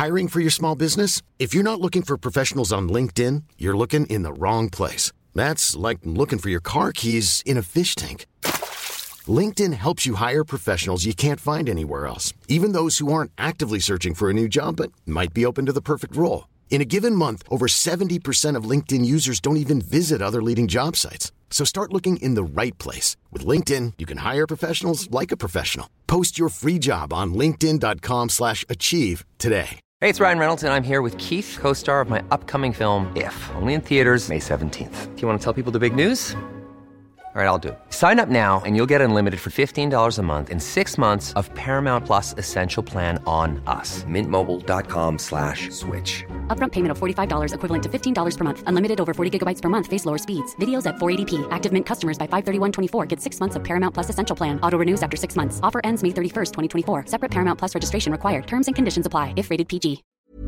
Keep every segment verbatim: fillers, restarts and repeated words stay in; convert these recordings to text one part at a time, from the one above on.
Hiring for your small business? If you're not looking for professionals on LinkedIn, you're looking in the wrong place. That's like looking for your car keys in a fish tank. LinkedIn helps you hire professionals you can't find anywhere else, even those who aren't actively searching for a new job but might be open to the perfect role. In a given month, over seventy percent of LinkedIn users don't even visit other leading job sites. So start looking in the right place. With LinkedIn, you can hire professionals like a professional. Post your free job on linkedin.com slash achieve today. Hey, it's Ryan Reynolds, and I'm here with Keith, co-star of my upcoming film, If, only in theaters May seventeenth. Do you want to tell people the big news? All right, I'll do it. Sign up now and you'll get unlimited for fifteen dollars a month and six months of Paramount Plus Essential Plan on us. Mint Mobile dot com slash switch. Upfront payment of forty-five dollars equivalent to fifteen dollars per month. Unlimited over forty gigabytes per month. Face lower speeds. Videos at four eighty p. Active Mint customers by five thirty-one twenty-four get six months of Paramount Plus Essential Plan. Auto renews after six months. Offer ends May thirty-first, twenty twenty-four. Separate Paramount Plus registration required. Terms and conditions apply if rated P G.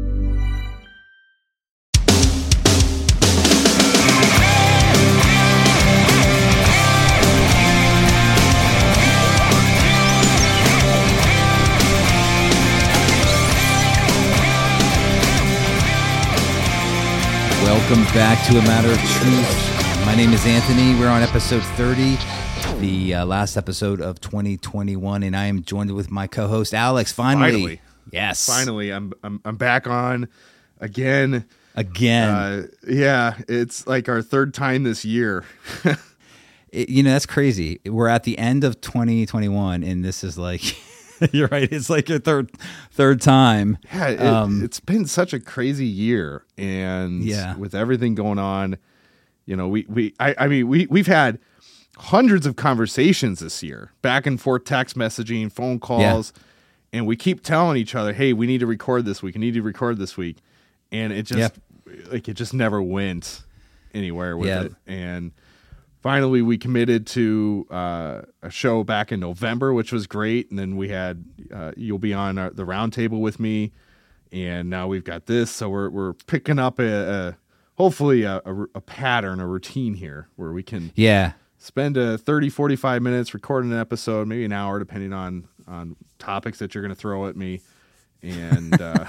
Welcome back to A Matter of Truth. My name is Anthony. We're on episode thirty, the uh, last episode of twenty twenty-one, and I am joined with my co-host Alex. Finally, Finally. yes, Finally, I'm I'm I'm back on again. Again, uh, yeah, it's like our third time this year. it, you know that's crazy. We're at the end of twenty twenty-one, and this is like. You're right. It's like your third third time. Yeah, it, um, it's been such a crazy year, and yeah. with everything going on, you know, we we I, I mean we we've had hundreds of conversations this year, back and forth text messaging, phone calls, yeah. and we keep telling each other, "Hey, we need to record this week. We need to record this week," and it just yep. like it just never went anywhere with yeah. it, and. Finally, we committed to uh, a show back in November, which was great. And then we had uh, you'll be on our, the roundtable with me, and now we've got this. So we're we're picking up a, a hopefully a, a, a pattern, a routine here where we can yeah spend a thirty, forty-five minutes recording an episode, maybe an hour, depending on on topics that you're going to throw at me, and uh,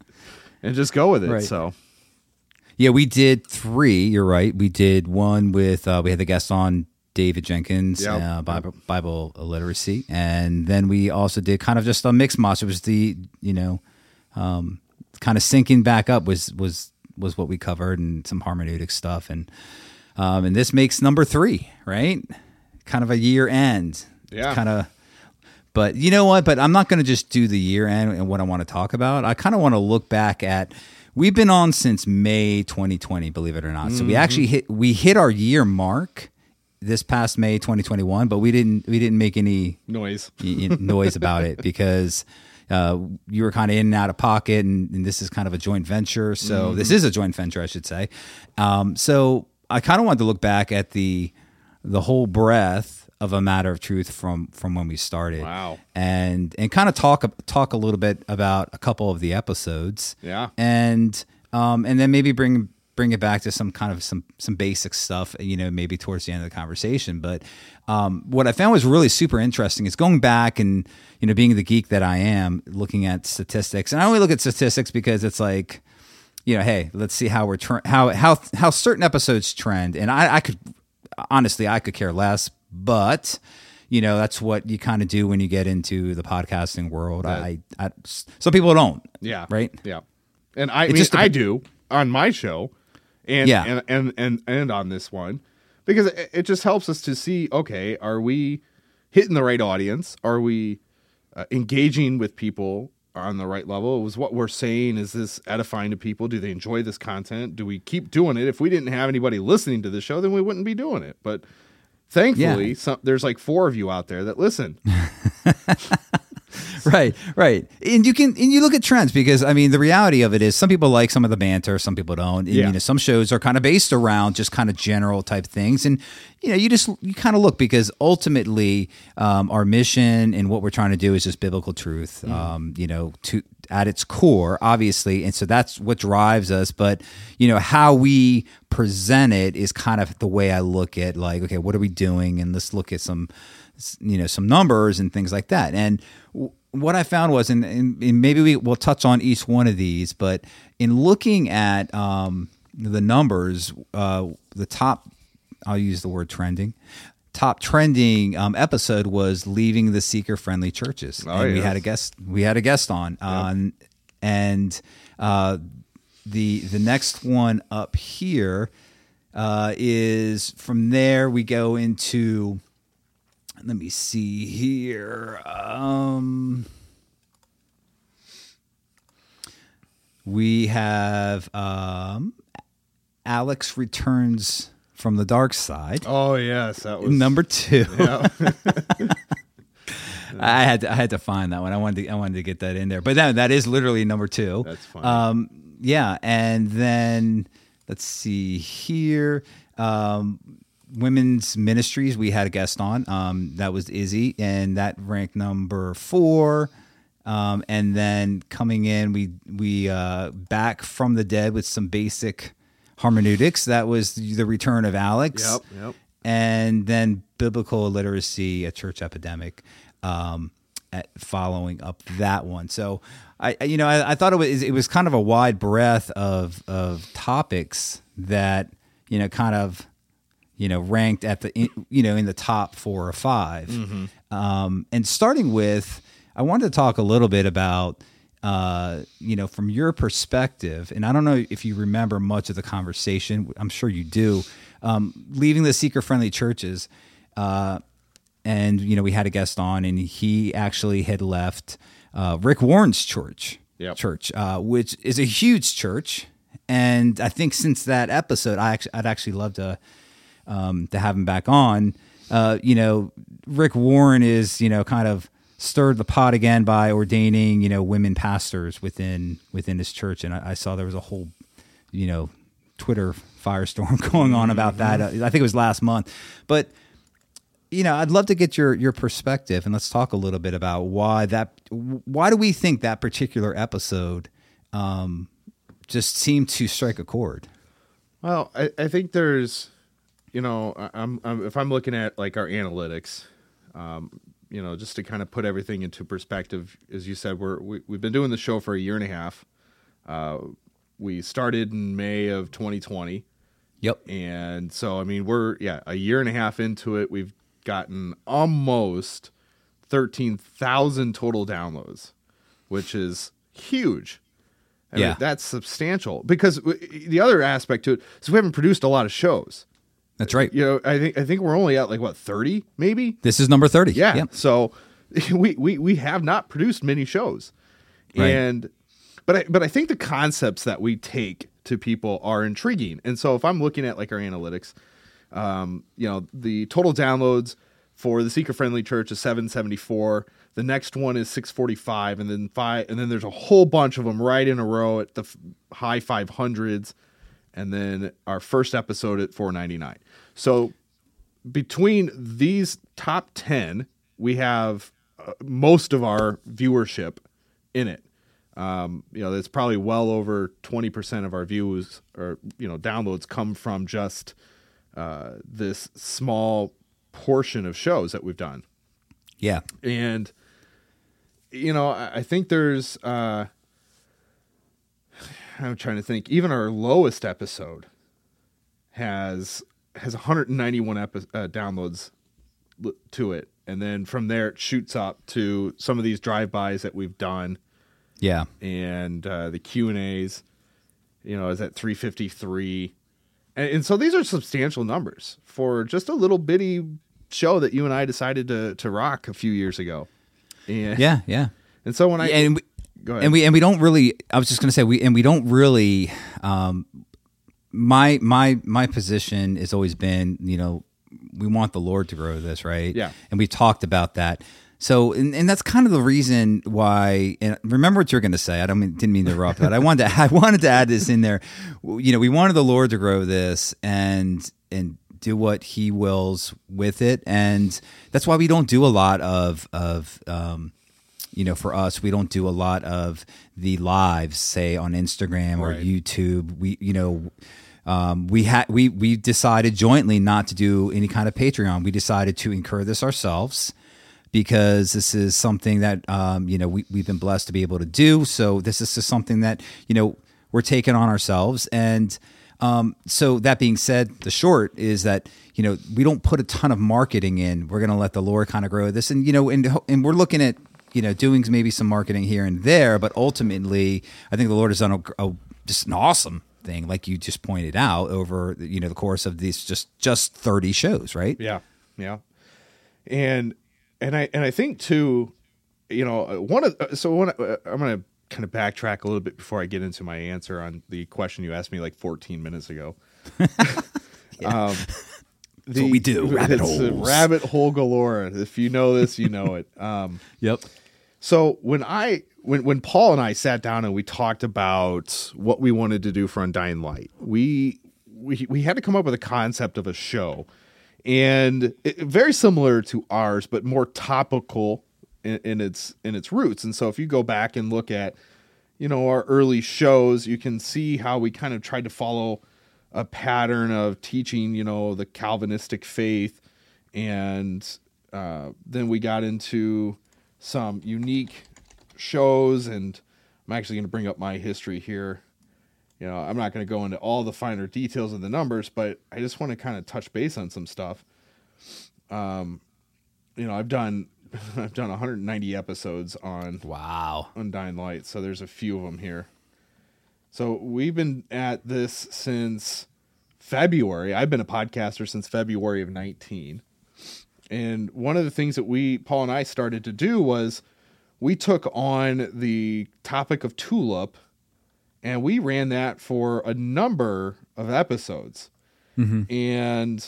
and just go with it. Right. So. Yeah, we did three. You're right. We did one with, uh, we had the guest on, David Jenkins, Yep. uh, Bible, Bible literacy. And then we also did kind of just a mix master. It was the, you know, um, kind of syncing back up was, was, was what we covered, and some hermeneutic stuff. And, um, and this makes number three, right? Kind of a year end. Yeah. Kind of, but you know what? But I'm not going to just do the year end and what I want to talk about. I kind of want to look back at, we've been on since May twenty twenty, believe it or not. So Mm-hmm. we actually hit we hit our year mark this past May twenty twenty-one, but we didn't we didn't make any Noise. noise about it because uh, you were kind of in and out of pocket, and, and this is kind of a joint venture. So Mm-hmm. this is a joint venture, I should say. Um, so I kind of wanted to look back at the the whole breadth of A Matter of Truth from from when we started. Wow. And and kind of talk talk a little bit about a couple of the episodes. Yeah. And um and then maybe bring bring it back to some kind of some some basic stuff, you know, maybe towards the end of the conversation. But um what I found was really super interesting is going back and, you know, being the geek that I am, looking at statistics. And I only look at statistics because it's like, you know, hey, let's see how we're tra- how how how certain episodes trend. And I, I could honestly I could care less. But, you know, that's what you kind of do when you get into the podcasting world. Yeah. I, I, some people don't. Yeah. Right. Yeah. And I, I It's mean, just a- I do on my show and, Yeah. and, and, and, and on this one, because it, it just helps us to see, okay, are we hitting the right audience? Are we uh, engaging with people on the right level? Was what we're saying, is this edifying to people? Do they enjoy this content? Do we keep doing it? If we didn't have anybody listening to the show, then we wouldn't be doing it. But thankfully, Yeah. some, there's like four of you out there that listen. Right, right. And you can and you look at trends because I mean the reality of it is some people like some of the banter, some people don't. And, Yeah. you know, some shows are kind of based around just kind of general type things. And you know, you just you kind of look because ultimately um, our mission and what we're trying to do is just biblical truth. Um, you know, to at its core, obviously, and so that's what drives us. But you know, how we present it is kind of the way I look at like, okay, what are we doing? And let's look at some, you know, some numbers and things like that. And what I found was, and, and maybe we will touch on each one of these, but in looking at um, the numbers, uh, the top, I'll use the word trending, top trending um, episode was leaving the seeker-friendly churches. Oh, and we yes. had a guest, we had a guest on, on and uh, the the next one up here uh, is from there we go into. Let me see here. Um, we have um, Alex Returns from the Dark Side. Oh yes, that was Number two. Yeah. I had to, I had to find that one. I wanted to, I wanted to get that in there. But that that is literally number two. That's funny. Um, yeah, and then let's see here. Um, Women's Ministries, we had a guest on. Um, that was Izzy, and that ranked number four. Um, and then coming in, we we uh, Back from the Dead with some basic hermeneutics. That was the return of Alex. Yep, yep. And then Biblical Illiteracy, a Church Epidemic, um, at following up that one. So I, you know, I, I thought it was it was kind of a wide breadth of of topics that, you know, kind of, you know, ranked at the, you know, in the top four or five. Mm-hmm. Um, and starting with, I wanted to talk a little bit about, uh, you know, from your perspective, and I don't know if you remember much of the conversation. I'm sure you do. Um, leaving the seeker-friendly churches, uh, and, you know, we had a guest on, and he actually had left uh, Rick Warren's church, Yep. church, uh, which is a huge church. And I think since that episode, I actually, I'd actually love to, Um, to have him back on. Uh, you know, Rick Warren is, you know, kind of stirred the pot again by ordaining, you know, women pastors within within his church. And I, I saw there was a whole, you know, Twitter firestorm going on about that. Uh, I think it was last month. But, you know, I'd love to get your your perspective, and let's talk a little bit about why that, why do we think that particular episode um, just seemed to strike a chord? Well, I, I think there's, you know, I'm, I'm if I'm looking at like our analytics, um, you know, just to kind of put everything into perspective, as you said, we're we, we've been doing the show for a year and a half. Uh, we started in May of twenty twenty. Yep. And so, I mean, we're yeah a year and a half into it. We've gotten almost thirteen thousand total downloads, which is huge. I Yeah, mean, that's substantial, because w- the other aspect to it is we haven't produced a lot of shows. That's right. You know, I think I think we're only at like what thirty, maybe. This is number thirty. Yeah. Yep. So we, we we have not produced many shows, Right. and but I but I think the concepts that we take to people are intriguing. And so if I'm looking at like our analytics, um, you know, the total downloads for the Seeker Friendly Church is seven seventy-four. The next one is six forty-five, and then five, and then there's a whole bunch of them right in a row at the f- high five hundreds. And then our first episode at four ninety-nine. So between these top ten, we have uh, most of our viewership in it. Um, you know, that's probably well over twenty percent of our views or, you know, downloads come from just uh, this small portion of shows that we've done. Yeah. And, you know, I, I think there's... Uh, I'm trying to think. Even our lowest episode has has one hundred ninety-one epi- uh, downloads l- to it, and then from there it shoots up to some of these drive-bys that we've done, Yeah. and uh, the Q and A's. You know, is at three fifty-three, and, and so these are substantial numbers for just a little bitty show that you and I decided to to rock a few years ago. And, Yeah. Yeah. and so when I Yeah, and we, go ahead. and we and we don't really. I was just going to say we and we don't really. Um, my my my position has always been, you know, we want the Lord to grow this, right? Yeah. And we talked about that. So, and, and that's kind of the reason why. And remember what you're going to say. I don't mean, didn't mean to interrupt that. I wanted to I wanted to add this in there. You know, we wanted the Lord to grow this and and do what He wills with it, and that's why we don't do a lot of of. Um, You know, for us, we don't do a lot of the lives, say on Instagram or Right. YouTube. We, you know, um, we had we we decided jointly not to do any kind of Patreon. We decided to incur this ourselves, because this is something that, um, you know, we, we've been blessed to be able to do. So this is just something that, you know, we're taking on ourselves. And um, so that being said, the short is that, you know, we don't put a ton of marketing in. We're going to let the Lord kind of grow this. And, you know, and, and we're looking at, you know, doing maybe some marketing here and there, but ultimately I think the Lord has done a, a just an awesome thing, like you just pointed out, over, you know, the course of these just just thirty shows, right? Yeah, yeah, and and I and I think too, you know, one of so one uh, I'm gonna kind of backtrack a little bit before I get into my answer on the question you asked me like fourteen minutes ago. yeah. um, That's what we do. Rabbit it's a holes. rabbit hole galore. If you know this, you know it. Um, yep. So when I when when Paul and I sat down and we talked about what we wanted to do for Undying Light, we we we had to come up with a concept of a show, and it, very similar to ours, but more topical in, in its in its roots. And so if you go back and look at, you know, our early shows, you can see how we kind of tried to follow a pattern of teaching, you know, the Calvinistic faith, and uh, then we got into some unique shows, and I'm actually going to bring up my history here. You know, I'm not going to go into all the finer details of the numbers, but I just want to kind of touch base on some stuff. Um, you know, I've done I've done one hundred ninety episodes on Wow. Undying Light, so there's a few of them here. So we've been at this since February. I've been a podcaster since February of nineteen. And one of the things that we, Paul and I, started to do was we took on the topic of tulip, and we ran that for a number of episodes. Mm-hmm. And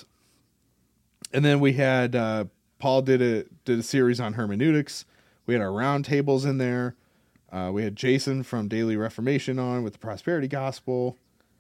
and then we had uh, Paul did a did a series on hermeneutics. We had our roundtables in there. Uh, we had Jason from Daily Reformation on with the Prosperity Gospel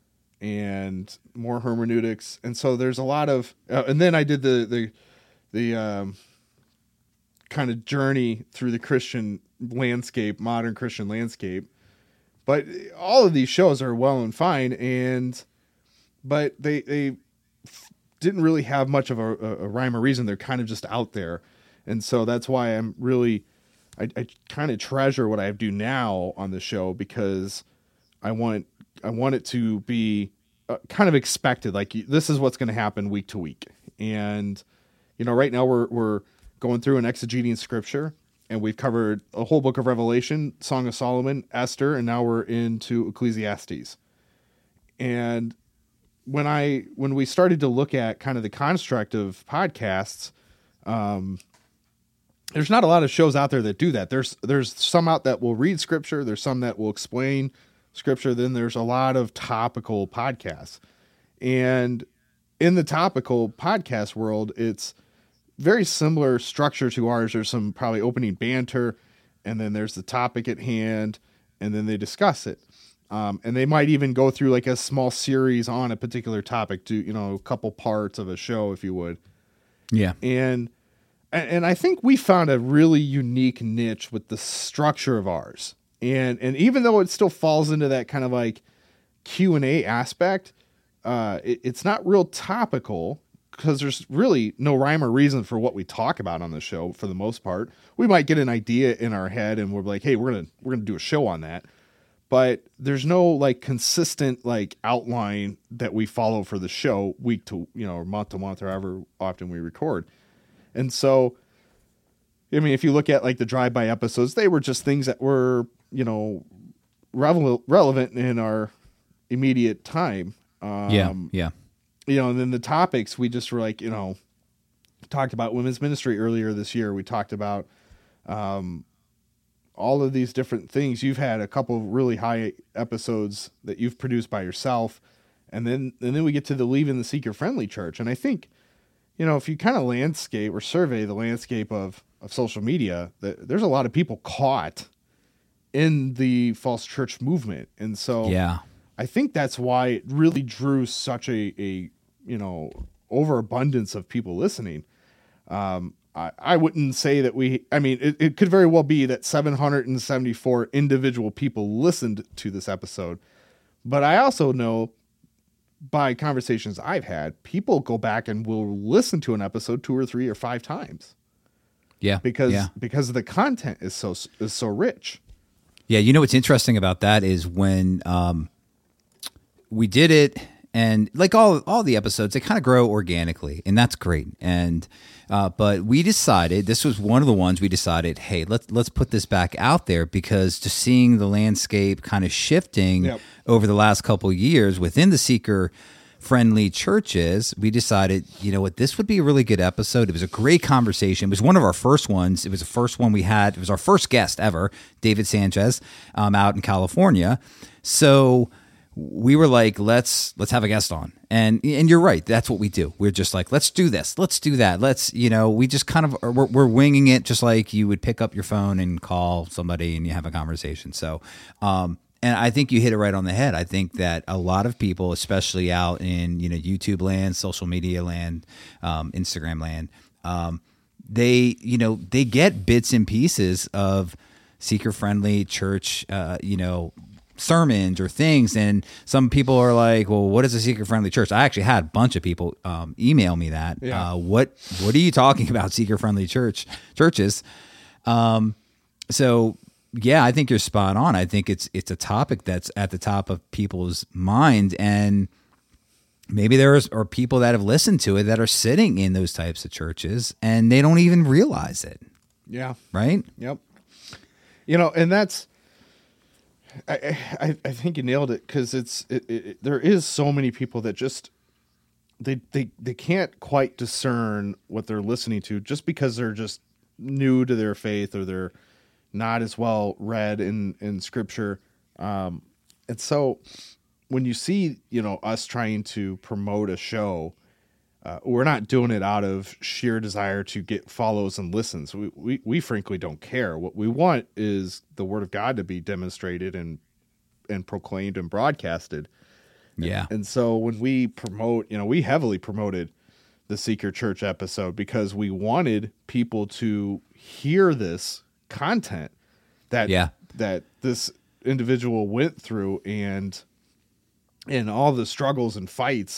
and more hermeneutics. And so there's a lot of, uh, and then I did the the the um, kind of journey through the Christian landscape, modern Christian landscape. But all of these shows are well and fine, and but they they didn't really have much of a, a rhyme or reason. They're kind of just out there, and so that's why I'm really I, I kind of treasure what I do now on the show, because I want I want it to be uh, kind of expected. Like, this is what's going to happen week to week, and you know, right now we're we're going through and exegeting Scripture. And we've covered a whole book of Revelation, Song of Solomon, Esther, and now we're into Ecclesiastes. And when I when we started to look at kind of the construct of podcasts, um, there's not a lot of shows out there that do that. There's there's some out that will read Scripture. There's some that will explain Scripture. Then there's a lot of topical podcasts. And in the topical podcast world, it's very similar structure to ours. There's some probably opening banter, and then there's the topic at hand, and then they discuss it. Um, and they might even go through like a small series on a particular topic, to, you know, a couple parts of a show, if you would. Yeah. And, and I think we found a really unique niche with the structure of ours. And, and even though it still falls into that kind of like Q and A aspect, uh, it, it's not real topical, because there's really no rhyme or reason for what we talk about on the show for the most part. We might get an idea in our head and we're like, hey, we're going to, we're going to do a show on that. But there's no like consistent like outline that we follow for the show week to, you know, or month to month, or however often we record. And so, I mean, if you look at like the drive-by episodes, they were just things that were, you know, revel- relevant in our immediate time. Um, yeah. Yeah. You know, and then the topics, we just were like, you know, talked about women's ministry earlier this year. We talked about um, all of these different things. You've had a couple of really high episodes that you've produced by yourself. And then, and then we get to the Leaving the Seeker-Friendly Church. And I think, you know, if you kind of landscape or survey the landscape of, of social media, that there's a lot of people caught in the false church movement. And so yeah, I think that's why it really drew such a, a you know, overabundance of people listening. Um, I, I wouldn't say that we, I mean, it, it could very well be that seven hundred seventy-four individual people listened to this episode. But I also know by conversations I've had, people go back and will listen to an episode two or three or five times. Yeah. because yeah. because the content is so is so rich. Yeah, you know what's interesting about that is when um, we did it, and like all all the episodes, they kind of grow organically, and that's great. And uh, but we decided this was one of the ones we decided, hey, let's let's put this back out there, because just seeing the landscape kind of shifting Yep. over the last couple of years within the seeker friendly churches, we decided, you know what, this would be a really good episode. It was a great conversation. It was one of our first ones. It was the first one we had. It was our first guest ever, David Sanchez, um, out in California. So we were like, let's let's have a guest on. And and you're right. That's what we do. We're just like, let's do this. Let's do that. Let's, you know, we just kind of, we're, we're winging it, just like you would pick up your phone and call somebody and you have a conversation. So, um, and I think you hit it right on the head. I think that a lot of people, especially out in, you know, YouTube land, social media land, um, Instagram land, um, they, you know, they get bits and pieces of seeker-friendly church, uh, you know, sermons or things. And some people are like, well, what is a seeker-friendly church? I actually had a bunch of people um, email me that. Yeah. Uh, what What are you talking about, seeker-friendly church churches? Um, so... Yeah, I think you're spot on. I think it's it's a topic that's at the top of people's mind, and maybe there are people that have listened to it that are sitting in those types of churches and they don't even realize it. Yeah. Right? Yep. You know, and that's, I I, I think you nailed it, because it's it, it, there is so many people that just they they they can't quite discern what they're listening to, just because they're just new to their faith, or they're not as well read in, in scripture. Um, and so when you see, you know, us trying to promote a show, uh, we're not doing it out of sheer desire to get follows and listens. We, we, we frankly don't care. What we want is the word of God to be demonstrated and, and proclaimed and broadcasted. Yeah. And, and so when we promote, you know, we heavily promoted the Seeker Church episode because we wanted people to hear this content that Yeah. that this individual went through, and and all the struggles and fights,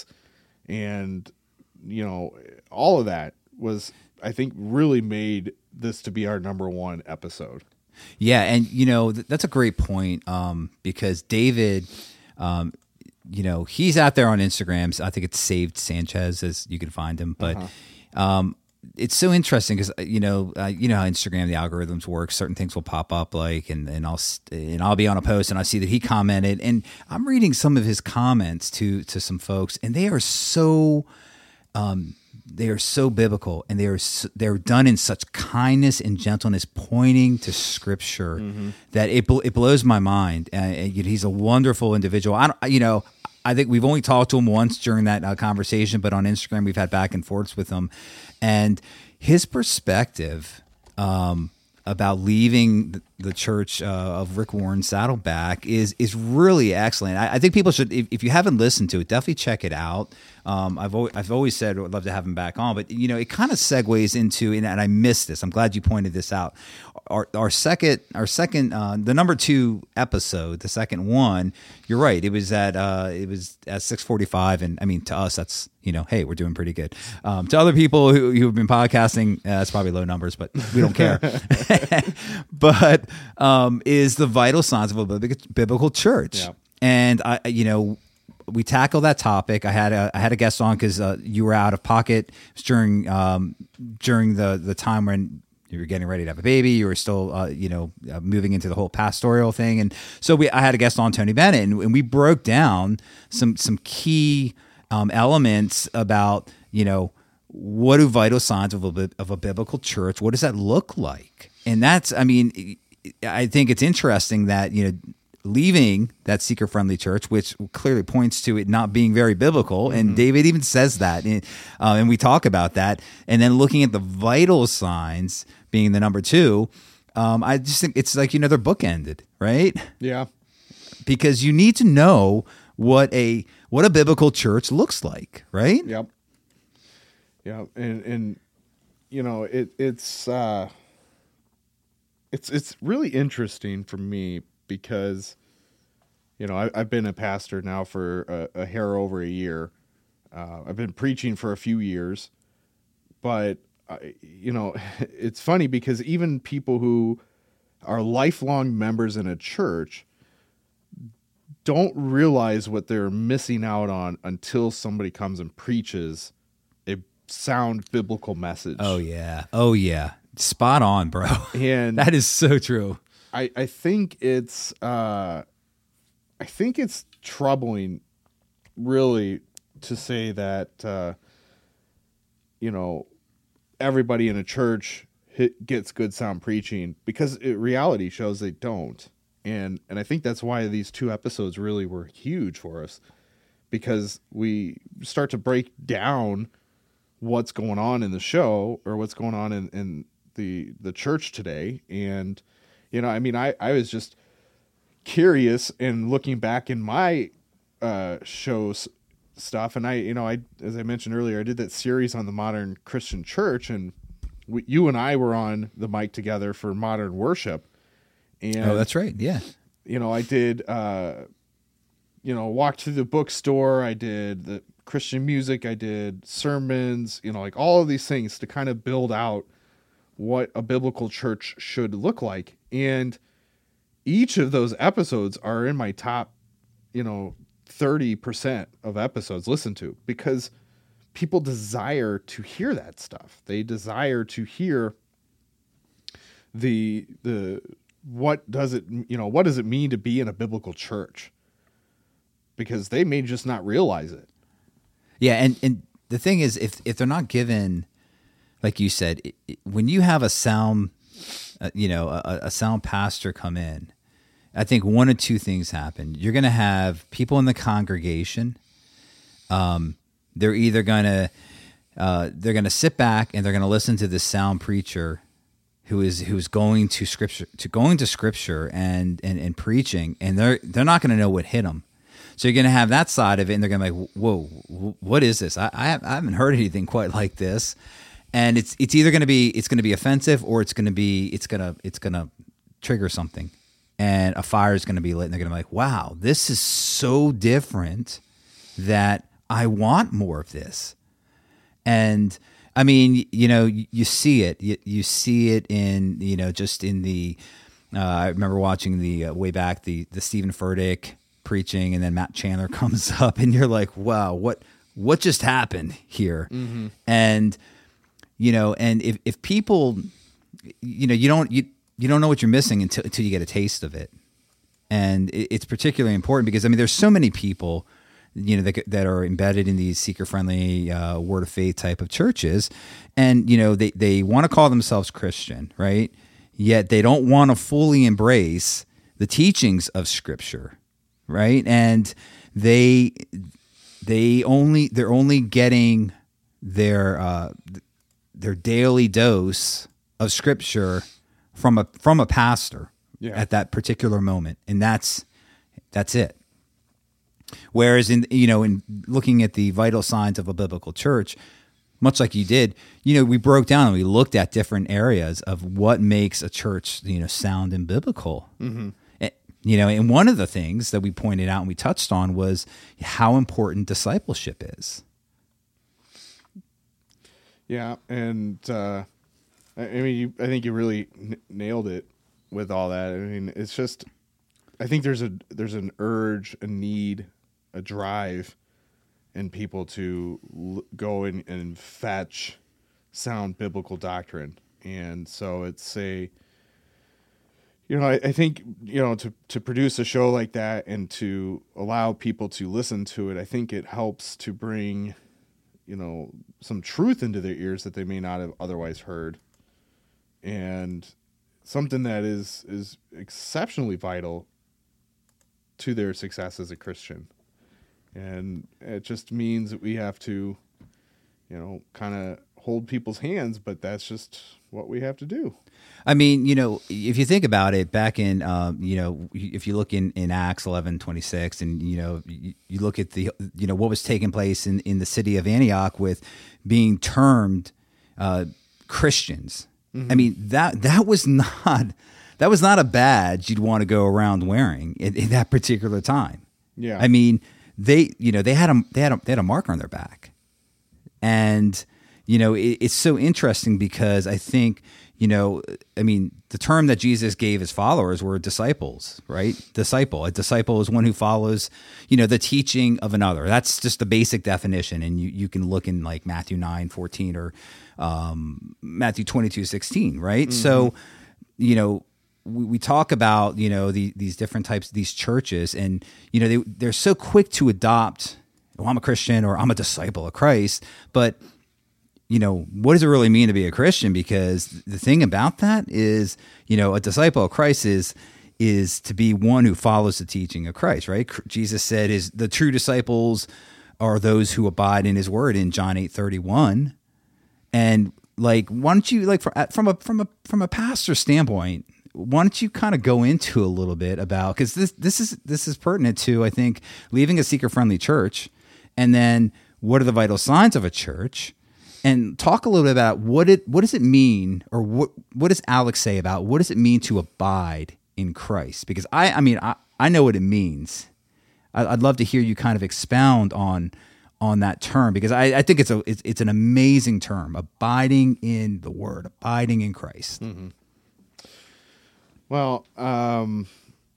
and you know, all of that was, I think, really made this to be our number one episode. Yeah, and you know, th- that's a great point, um, because David, um, you know, he's out there on Instagram. So I think it's Saved Sanchez, as you can find him, but uh-huh. um, it's so interesting because you know, uh, you know how Instagram, the algorithms work. Certain things will pop up, like, and, and I'll and I'll be on a post and I see that he commented, and I'm reading some of his comments to to some folks, and they are so, um, they are so biblical, and they are so, they're done in such kindness and gentleness, pointing to Scripture, mm-hmm. that it it blows my mind. Uh, he's a wonderful individual. I don't, you know. I think we've only talked to him once during that uh, conversation, but on Instagram we've had back and forths with him, and his perspective um, about leaving the, the church uh, of Rick Warren Saddleback is is really excellent. I, I think people should, if, if you haven't listened to it, definitely check it out. Um, I've always, I've always said I'd love to have him back on, but you know, it kind of segues into, and, and I missed this. I'm glad you pointed this out. Our, our second, our second, uh, the number two episode, the second one. You're right. It was at, uh, it was at six forty-five, and I mean, to us, that's, you know, hey, we're doing pretty good. Um, to other people who who've been podcasting, uh, that's probably low numbers, but we don't care. But um, is the vital signs of a biblical church, yeah. And I, you know. We tackled that topic. I had a I had a guest on because uh, you were out of pocket. It was during um, during the the time when you were getting ready to have a baby. You were still uh, you know uh, moving into the whole pastoral thing, and so we I had a guest on, Tony Bennett, and, and we broke down some some key um, elements about you know what do vital signs of a of a biblical church. What does that look like? And that's I mean I think it's interesting that you know. Leaving that seeker-friendly church, which clearly points to it not being very biblical, and mm-hmm. David even says that, and, uh, and we talk about that, and then looking at the vital signs being the number two, um, I just think it's like, you know, they're bookended, right? Yeah. Because you need to know what a what a biblical church looks like, right? Yep. Yeah, and and you know, it it's uh, it's it's really interesting for me. Because, you know, I, I've been a pastor now for a, a hair over a year. Uh, I've been preaching for a few years, but I, you know, it's funny because even people who are lifelong members in a church don't realize what they're missing out on until somebody comes and preaches a sound biblical message. Oh yeah. Oh yeah. Spot on, bro. And that is so true. I, I think it's uh, I think it's troubling, really, to say that uh, you know, everybody in a church hit, gets good sound preaching, because it, reality shows they don't. And and I think that's why these two episodes really were huge for us, because we start to break down what's going on in the show, or what's going on in, in the the church today. And, you know, I mean, I, I was just curious and looking back in my uh, shows stuff. And I, you know, I, as I mentioned earlier, I did that series on the modern Christian church, and we, you and I were on the mic together for Modern Worship. And, oh, that's right. Yeah. You know, I did, uh, you know, walk through the bookstore. I did the Christian music. I did sermons, you know, like all of these things to kind of build out what a biblical church should look like. And each of those episodes are in my top, you know, thirty percent of episodes listened to, because people desire to hear that stuff. They desire to hear the, the, what does it, you know, what does it mean to be in a biblical church? Because they may just not realize it. Yeah. And, and the thing is, if, if they're not given, like you said, it, it, when you have a sound, uh, you know, a, a sound pastor come in, I think one of two things happen. You're going to have people in the congregation. Um, they're either going to, uh, they're going to sit back and they're going to listen to this sound preacher who is, who's going to scripture, to going to scripture and, and, and preaching, and they're, they're not going to know what hit them. So you're going to have that side of it, and they're going to be like, whoa, what is this? I, I haven't heard anything quite like this. And it's, it's either going to be, it's going to be offensive, or it's going to be, it's going to, it's going to trigger something, and a fire is going to be lit, and they're going to be like, wow, this is so different that I want more of this. And I mean, you know, you, you see it, you, you see it in, you know, just in the, uh, I remember watching the uh, way back, the, the Stephen Furtick preaching, and then Matt Chandler comes up, and you're like, wow, what, what just happened here? Mm-hmm. And, you know, and if, if people, you know, you don't, you, you don't know what you're missing until, until you get a taste of it. And it, it's particularly important because, I mean, there's so many people, you know, that, that are embedded in these seeker-friendly uh, word of faith type of churches. And, you know, they, they want to call themselves Christian, right? Yet they don't want to fully embrace the teachings of Scripture, right? And they they only they're only getting their uh, their daily dose of Scripture from a from a pastor yeah. at that particular moment, and that's that's it. Whereas in you know in looking at the vital signs of a biblical church, much like you did, you know, we broke down and we looked at different areas of what makes a church, you know, sound and biblical. Mm-hmm. And, you know, and one of the things that we pointed out and we touched on was how important discipleship is. Yeah, and uh, I mean, you, I think you really n- nailed it with all that. I mean, it's just, I think there's a there's an urge, a need, a drive in people to l- go in and fetch sound biblical doctrine. And so it's a, you know, I, I think, you know, to, to produce a show like that and to allow people to listen to it, I think it helps to bring, you know, some truth into their ears that they may not have otherwise heard. And something that is, is exceptionally vital to their success as a Christian. And it just means that we have to, you know, kind of hold people's hands, but that's just what we have to do. I mean, you know, if you think about it, back in, um, you know, if you look in, in Acts eleven twenty-six, and, you know, you, you look at the, you know, what was taking place in, in the city of Antioch with being termed uh, Christians. Mm-hmm. I mean, that that was not that was not a badge you'd want to go around wearing in, in that particular time. Yeah. I mean, they, you know, they had a they had a they had a mark on their back, and you know, it, it's so interesting because I think, you know, I mean, the term that Jesus gave his followers were disciples, right? Disciple. A disciple is one who follows, you know, the teaching of another. That's just the basic definition. And you, you can look in like Matthew nine fourteen or um, Matthew twenty-two sixteen, right? Mm-hmm. So, you know, we, we talk about, you know, the, these different types, these churches, and, you know, they, they're so quick to adopt, oh, I'm a Christian or I'm a disciple of Christ, but you know, what does it really mean to be a Christian? Because the thing about that is, you know, a disciple of Christ is, is to be one who follows the teaching of Christ, right? Jesus said is the true disciples are those who abide in his word in John eight thirty-one. And like, why don't you like from a, from a, from a pastor standpoint, why don't you kind of go into a little bit about, cause this, this is, this is pertinent to, I think, leaving a seeker friendly church. And then what are the vital signs of a church? And talk a little bit about what it what does it mean, or what what does Alex say about what does it mean to abide in Christ? Because I I mean I, I know what it means. I, I'd love to hear you kind of expound on on that term, because I, I think it's a it's, it's an amazing term, abiding in the Word, abiding in Christ. Mm-hmm. Well, um,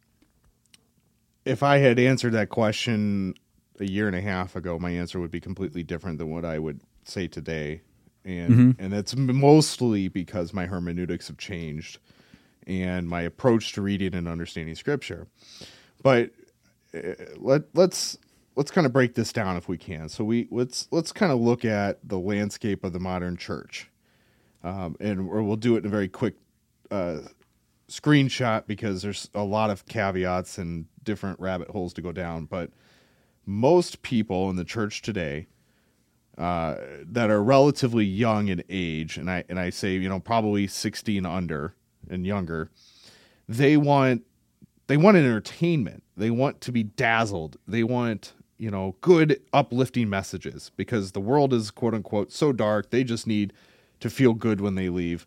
if I had answered that question a year and a half ago, my answer would be completely different than what I would say today, and mm-hmm. and that's mostly because my hermeneutics have changed and my approach to reading and understanding Scripture. But uh, let let's let's kind of break this down if we can. So we let's let's kind of look at the landscape of the modern church, um, and or we'll do it in a very quick uh, screenshot because there's a lot of caveats and different rabbit holes to go down. But most people in the church today, Uh, that are relatively young in age, and I and I say, you know, probably sixty and under and younger, they want they want an entertainment. They want to be dazzled. They want, you know, good uplifting messages, because the world is quote unquote so dark. They just need to feel good when they leave.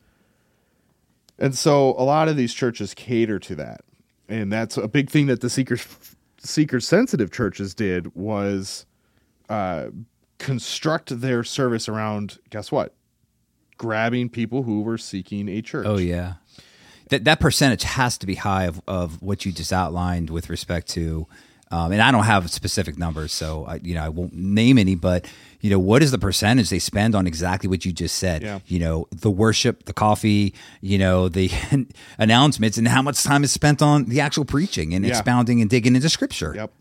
And so a lot of these churches cater to that, and that's a big thing that the seeker seeker sensitive churches did was uh, construct their service around, guess what? Grabbing people who were seeking a church. Oh yeah. That that percentage has to be high of, of what you just outlined with respect to, um, and I don't have specific numbers, so I, you know, I won't name any, but you know, what is the percentage they spend on exactly what you just said? Yeah. You know, the worship, the coffee, you know, the announcements, and how much time is spent on the actual preaching and yeah. expounding and digging into Scripture. Yep.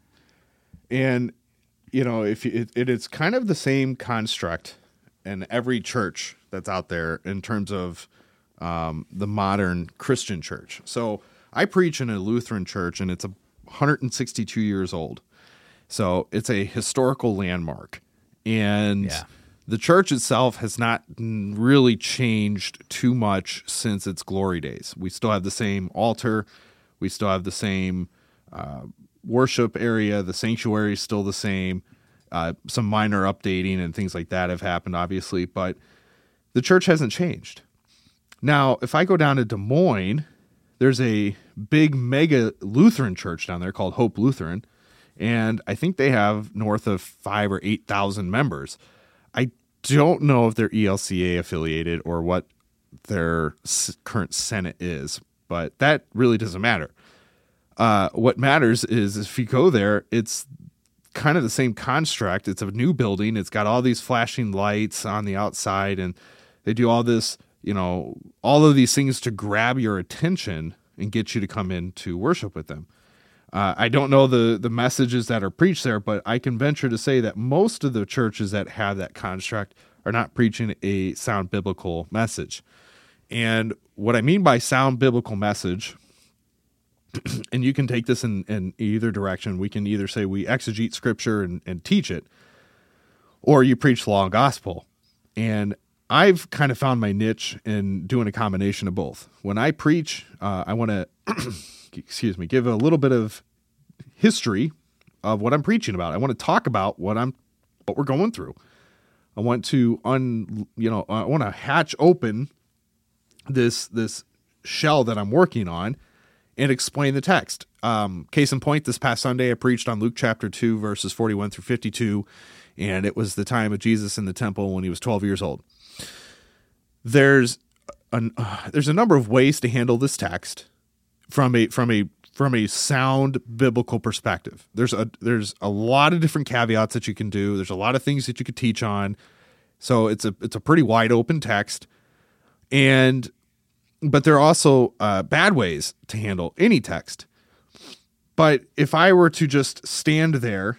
And you know, if it, it, it's kind of the same construct in every church that's out there in terms of um, the modern Christian church. So I preach in a Lutheran church, and it's a one hundred sixty-two years old. So it's a historical landmark, and yeah. the church itself has not really changed too much since its glory days. We still have the same altar. We still have the same uh, worship area. The sanctuary is still the same. Uh, some minor updating and things like that have happened, obviously, but the church hasn't changed. Now, if I go down to Des Moines, there's a big mega Lutheran church down there called Hope Lutheran, and I think they have north of five or eight thousand members. I don't know if they're E L C A affiliated or what their current Senate is, but that really doesn't matter. Uh, what matters is if you go there, it's kind of the same construct. It's a new building. It's got all these flashing lights on the outside, and they do all this, you know, all of these things to grab your attention and get you to come in to worship with them. Uh, I don't know the, the messages that are preached there, but I can venture to say that most of the churches that have that construct are not preaching a sound biblical message. And what I mean by sound biblical message, and you can take this in, in either direction. We can either say we exegete Scripture and, and teach it, or you preach law and gospel. And I've kind of found my niche in doing a combination of both. When I preach, uh, I want to, excuse me, give a little bit of history of what I'm preaching about. I want to talk about what I'm, what we're going through. I want to un, you know, I want to hatch open this this shell that I'm working on and explain the text. Um, case in point, this past Sunday, I preached on Luke chapter two, verses forty-one through fifty-two, and it was the time of Jesus in the temple when he was twelve years old. there's an, uh, there's a number of ways to handle this text from a from a from a sound biblical perspective. There's a there's a lot of different caveats that you can do. There's a lot of things that you could teach on. So it's a it's a pretty wide open text, and but there are also uh, bad ways to handle any text. But if I were to just stand there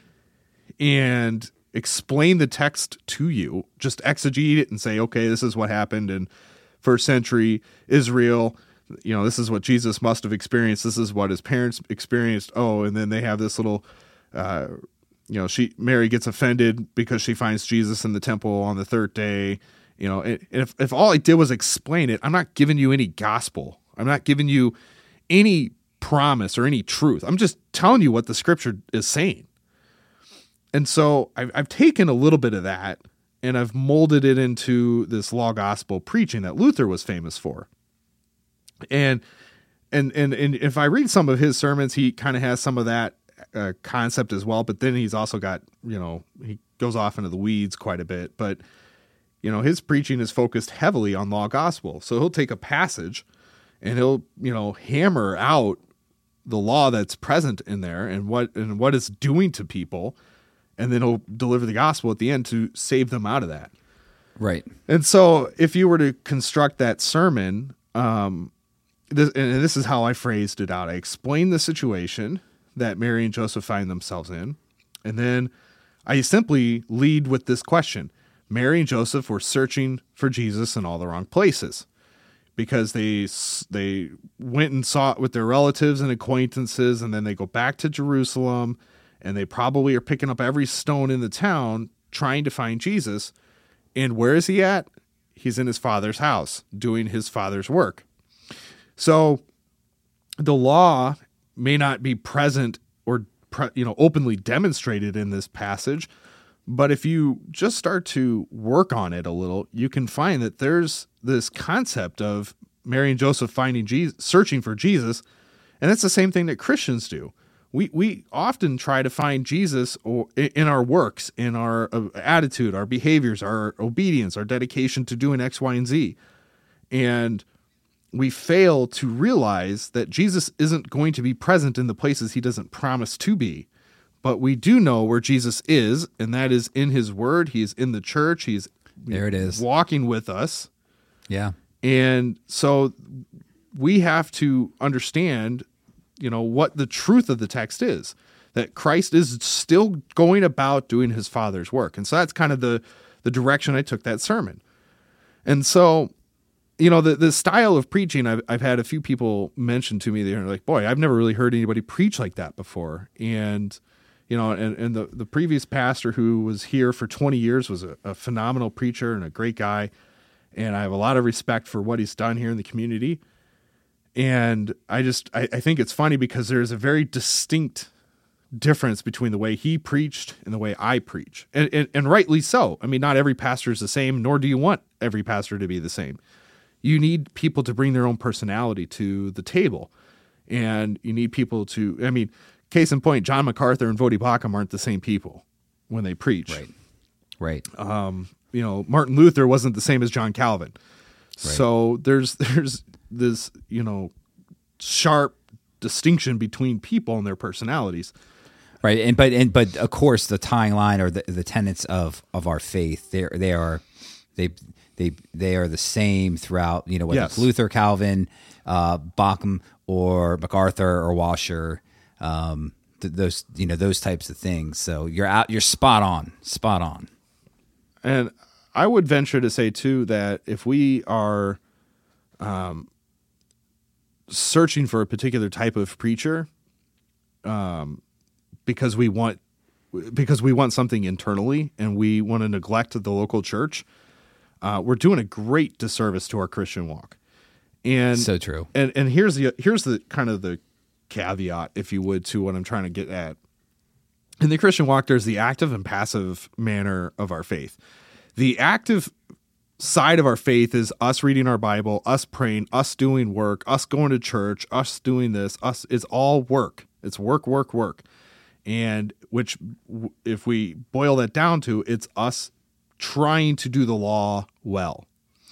and explain the text to you, just exegete it and say, okay, this is what happened in first century Israel. You know, this is what Jesus must have experienced. This is what his parents experienced. Oh, and then they have this little, uh, you know, she Mary gets offended because she finds Jesus in the temple on the third day. You know, and if if all I did was explain it, I'm not giving you any gospel. I'm not giving you any promise or any truth. I'm just telling you what the scripture is saying. And so I've, I've taken a little bit of that and I've molded it into this law gospel preaching that Luther was famous for. And and and and if I read some of his sermons, he kind of has some of that uh, concept as well. But then he's also got, you know, he goes off into the weeds quite a bit. But, you know, his preaching is focused heavily on law gospel. So he'll take a passage and he'll, you know, hammer out the law that's present in there and what and what it's doing to people. And then he'll deliver the gospel at the end to save them out of that. Right. And so if you were to construct that sermon, um, this, and this is how I phrased it out. I explained the situation that Mary and Joseph find themselves in. And then I simply lead with this question. Mary and Joseph were searching for Jesus in all the wrong places because they they went and saw it with their relatives and acquaintances, and then they go back to Jerusalem, and they probably are picking up every stone in the town trying to find Jesus. And where is he at? He's in his father's house doing his father's work. So the law may not be present or, you know, openly demonstrated in this passage, but if you just start to work on it a little, you can find that there's this concept of Mary and Joseph finding Jesus, searching for Jesus, and that's the same thing that Christians do. We we often try to find Jesus or in our works, in our attitude, our behaviors, our obedience, our dedication to doing X, Y, and Z. And we fail to realize that Jesus isn't going to be present in the places he doesn't promise to be. But we do know where Jesus is, and that is in his word. He is in the church. He's there it is. walking with us. Yeah. And so we have to understand, you know, what the truth of the text is, that Christ is still going about doing his Father's work. And so that's kind of the, the direction I took that sermon. And so, you know, the, the style of preaching, I've, I've had a few people mention to me, they're like, boy, I've never really heard anybody preach like that before. And, you know, and, and the, the previous pastor who was here for twenty years was a, a phenomenal preacher and a great guy. And I have a lot of respect for what he's done here in the community. And I just, I, I think it's funny because there's a very distinct difference between the way he preached and the way I preach. And, and, and rightly so. I mean, not every pastor is the same, nor do you want every pastor to be the same. You need people to bring their own personality to the table. And you need people to, I mean, case in point, John MacArthur and Voddie Baucham aren't the same people when they preach. Right. Right. Um, you know, Martin Luther wasn't the same as John Calvin. Right. So there's, there's, this, you know, sharp distinction between people and their personalities. Right. And, but, and, but of course the tying line or the, the tenets of, of our faith, they they are, they, they, they are the same throughout, you know, whether Yes. it's Luther, Calvin, uh, Baucham or MacArthur or Washer, um, th- those, you know, those types of things. So you're out, you're spot on, spot on. And I would venture to say too, that if we are, um, searching for a particular type of preacher, um, because we want, because we want something internally and we want to neglect the local church, uh, we're doing a great disservice to our Christian walk. And So true. And, and here's the, here's the kind of the caveat, if you would, to what I'm trying to get at. In the Christian walk, there's the active and passive manner of our faith. The active side of our faith is us reading our Bible, us praying, us doing work, us going to church, us doing this, us, it's all work. It's work, work, work. And which, if we boil that down to, it's us trying to do the law well.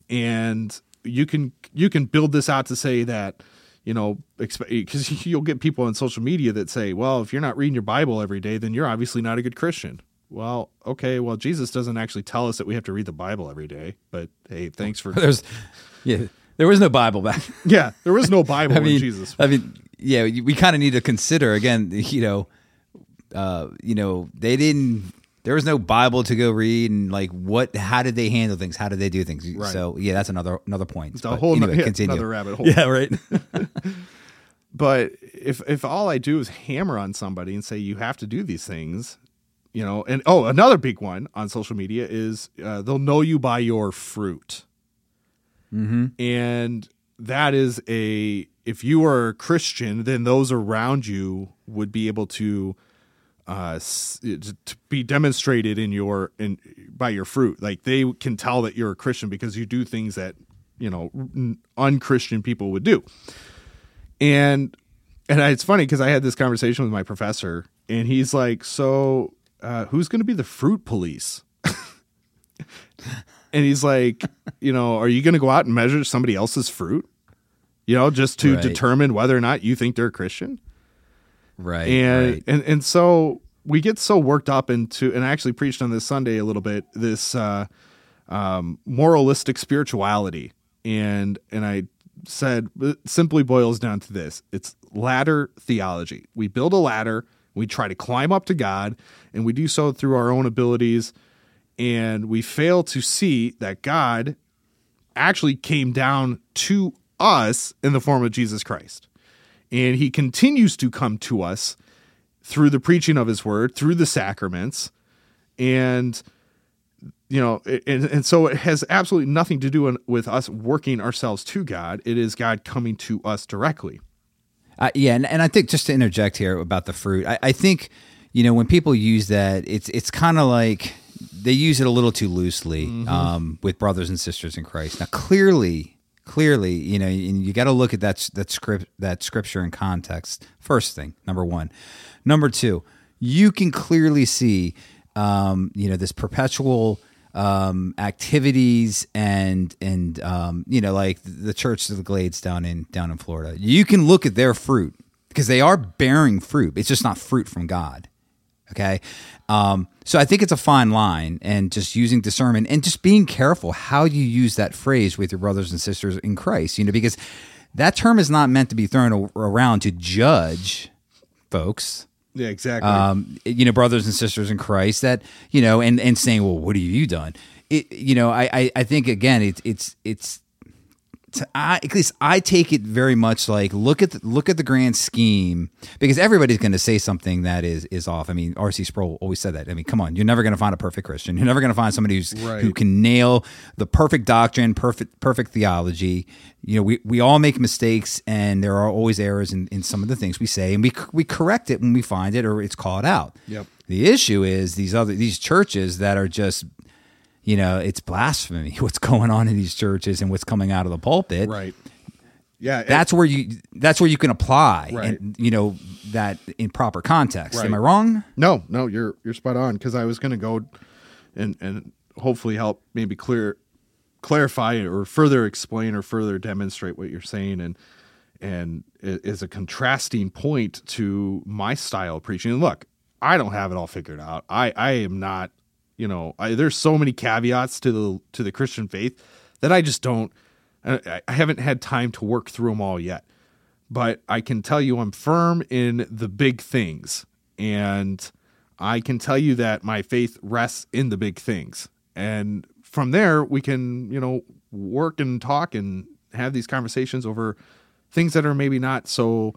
And you can you can build this out to say that, you know, because you'll get people on social media that say, well, if you're not reading your Bible every day, then you're obviously not a good Christian. Well, okay, well, Jesus doesn't actually tell us that we have to read the Bible every day, but hey, thanks for... There's, yeah, there was no Bible back. Yeah, there was no Bible I mean, when Jesus... I mean, yeah, we kind of need to consider, again, you know, uh, you know, they didn't... There was no Bible to go read, and like, what? How did they handle things? How did they do things? Right. So, yeah, that's another another point. It's a But whole anyway, no, yeah, continue. another rabbit hole. Yeah, right. But if if all I do is hammer on somebody and say you have to do these things, you know, and oh, another big one on social media is uh, they'll know you by your fruit, Mm-hmm. and that is a if you are a Christian, then those around you would be able to. Uh, to be demonstrated in your in by your fruit, like they can tell that you're a Christian because you do things that you know unchristian people would do. And and it's funny because I had this conversation with my professor, and he's like, "So, uh, who's going to be the fruit police?" And he's like, "You know, are you going to go out and measure somebody else's fruit? You know, just to Right. determine whether or not you think they're a Christian?" Right. And, right. and and so we get so worked up into, and I actually preached on this Sunday a little bit, this uh, um, moralistic spirituality. And and I said, it simply boils down to this. It's ladder theology. We build a ladder, we try to climb up to God, and we do so through our own abilities, and we fail to see that God actually came down to us in the form of Jesus Christ. And he continues to come to us through the preaching of his word, through the sacraments. And, you know, and, and so it has absolutely nothing to do with us working ourselves to God. It is God coming to us directly. Uh, yeah, and, and I think just to interject here about the fruit, I, I think, you know, when people use that, it's it's kind of like they use it a little too loosely Mm-hmm. um, with brothers and sisters in Christ. Now, clearly... Clearly, you know, and you got to look at that that script that scripture in context. First thing, number one. Number two, you can clearly see, um, you know, this perpetual um, activities and and um, you know, like the Church of the Glades down in down in Florida. You can look at their fruit because they are bearing fruit. It's just not fruit from God. Okay. Um, so I think it's a fine line, and just using discernment and just being careful how you use that phrase with your brothers and sisters in Christ, you know, because that term is not meant to be thrown around to judge folks. Yeah, exactly. Um, you know, brothers and sisters in Christ that, you know, and, and saying, well, what have you done? It, you know, I, I, I think again, it's, it's, it's, I, at least I take it very much like look at the, look at the grand scheme, because everybody's going to say something that is is off. I mean, R C Sproul always said that. I mean, come on, you're never going to find a perfect Christian. You're never going to find somebody who's Right. who can nail the perfect doctrine, perfect perfect theology. You know, we, we all make mistakes, and there are always errors in, in some of the things we say, and we we correct it when we find it or it's called out. Yep. The issue is these other these churches that are just, you know, it's blasphemy what's going on in these churches and what's coming out of the pulpit. Right. Yeah. That's where you that's where you can apply, Right. and you know, that in proper context. Right. Am I wrong? No, no, you're you're spot on, because I was going to go and and hopefully help maybe clear clarify or further explain or further demonstrate what you're saying, and and it is a contrasting point to my style of preaching. And look, I don't have it all figured out. I I am not, you know, I, there's so many caveats to the to the Christian faith that I just don't. I, I haven't had time to work through them all yet. But I can tell you I'm firm in the big things. And I can tell you that my faith rests in the big things. And from there, we can, you know, work and talk and have these conversations over things that are maybe not so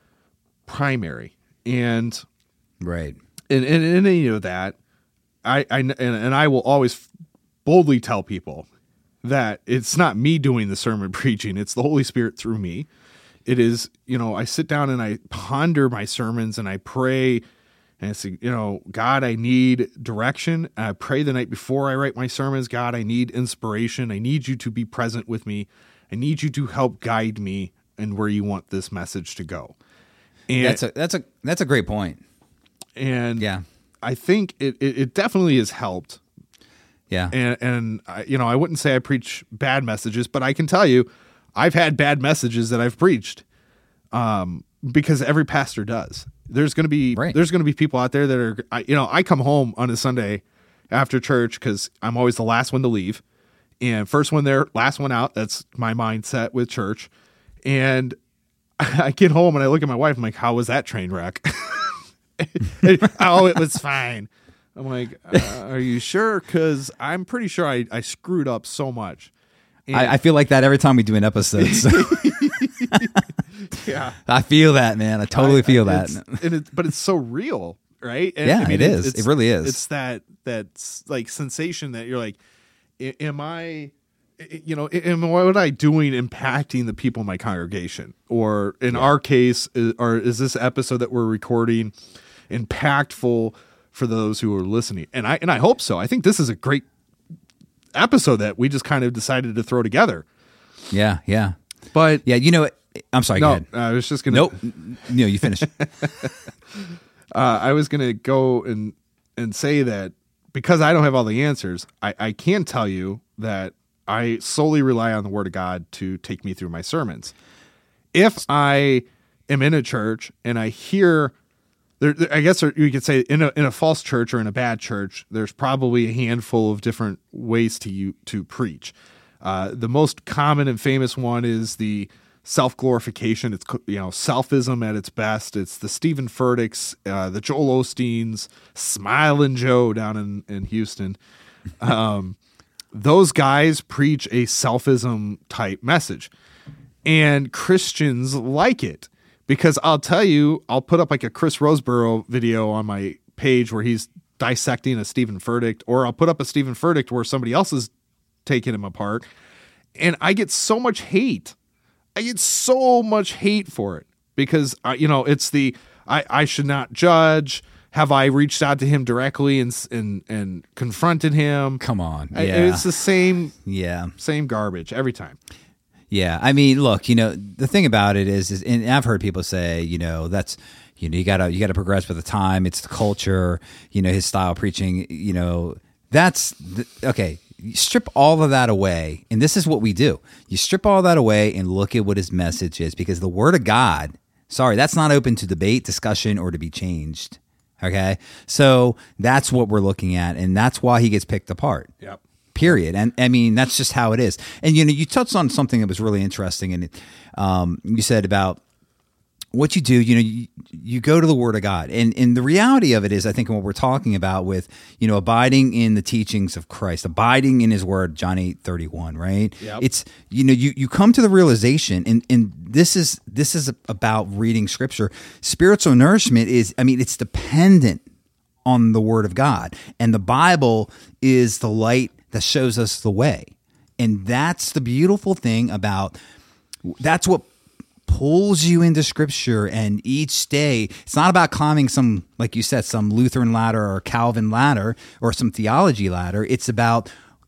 primary. And Right. in, in, in any of that, I, I and, and I will always boldly tell people that it's not me doing the sermon preaching. It's the Holy Spirit through me. It is, you know, I sit down and I ponder my sermons and I pray and I say, you know, God, I need direction. I pray the night before I write my sermons. God, I need inspiration. I need you to be present with me. I need you to help guide me in where you want this message to go. And That's a that's a that's a great point. and Yeah. I think it, it, it definitely has helped. Yeah. And, and I, you know, I wouldn't say I preach bad messages, but I can tell you I've had bad messages that I've preached um, because every pastor does. There's going to be, Right. there's going to be people out there that are, I, you know, I come home on a Sunday after church because I'm always the last one to leave and first one there, last one out. That's my mindset with church. And I get home and I look at my wife. I'm like, how was that train wreck? Oh, it was fine. I'm like, uh, are you sure? Because I'm pretty sure I, I screwed up so much. And I, I feel like that every time we do an episode. So. yeah, I feel that, man. I totally I- feel I- that. it's- and it, but it's so real, right? And, Yeah, it is. It really is. It's that that's like sensation that you're like, "A- am I, I- you know, am what I doing impacting the people in my congregation? Or in our case, is, or is this episode that we're recording impactful for those who are listening? And I and I hope so. I think this is a great episode that we just kind of decided to throw together. Yeah, yeah. But Yeah, you know, I'm sorry, go no, ahead. I was just gonna. Nope. No, you finish. Uh, I was gonna go and and say that because I don't have all the answers, I, I can tell you that I solely rely on the Word of God to take me through my sermons. If I am in a church and I hear, there, there- I guess you could say in a in a false church or in a bad church, there's probably a handful of different ways to you to preach. Uh, the most common and famous one is the self-glorification. It's, you know, selfism at its best. It's the Stephen Furticks, uh, the Joel Osteens, Smiling Joe down in, in Houston. Um, those guys preach a selfism type message. And Christians like it because I'll tell you, I'll put up like a Chris Roseborough video on my page where he's dissecting a Stephen Furtick, or I'll put up a Stephen Furtick where somebody else is taking him apart. And I get so much hate. I get so much hate for it because, uh, you know, it's the, I, I should not judge. Have I reached out to him directly and, and, and confronted him? Come on. I- Yeah. it's the same, Yeah. same garbage every time. Yeah, I mean, look, you know, the thing about it is, is, and I've heard people say, you know, that's, you know, you gotta, you gotta progress with the time. It's the culture, you know, his style of preaching, you know, that's the, okay. You strip all of that away, and this is what we do. You strip all that away and look at what his message is, because the Word of God, sorry, that's not open to debate, discussion, or to be changed. Okay, so that's what we're looking at, and that's why he gets picked apart. Yep. Period. And I mean, that's just how it is. And, you know, you touched on something that was really interesting. And um, you said about what you do, you know, you, you go to the Word of God. And, and the reality of it is, I think what we're talking about with, you know, abiding in the teachings of Christ, abiding in his Word, John eight thirty-one, right? Yep. It's, you know, you, you come to the realization, and, and this is, this is about reading Scripture. Spiritual nourishment is, I mean, it's dependent on the Word of God. And the Bible is the light that shows us the way. And that's the beautiful thing about, that's what pulls you into Scripture. And each day, it's not about climbing some, like you said, some Lutheran ladder or Calvin ladder or some theology ladder. It's about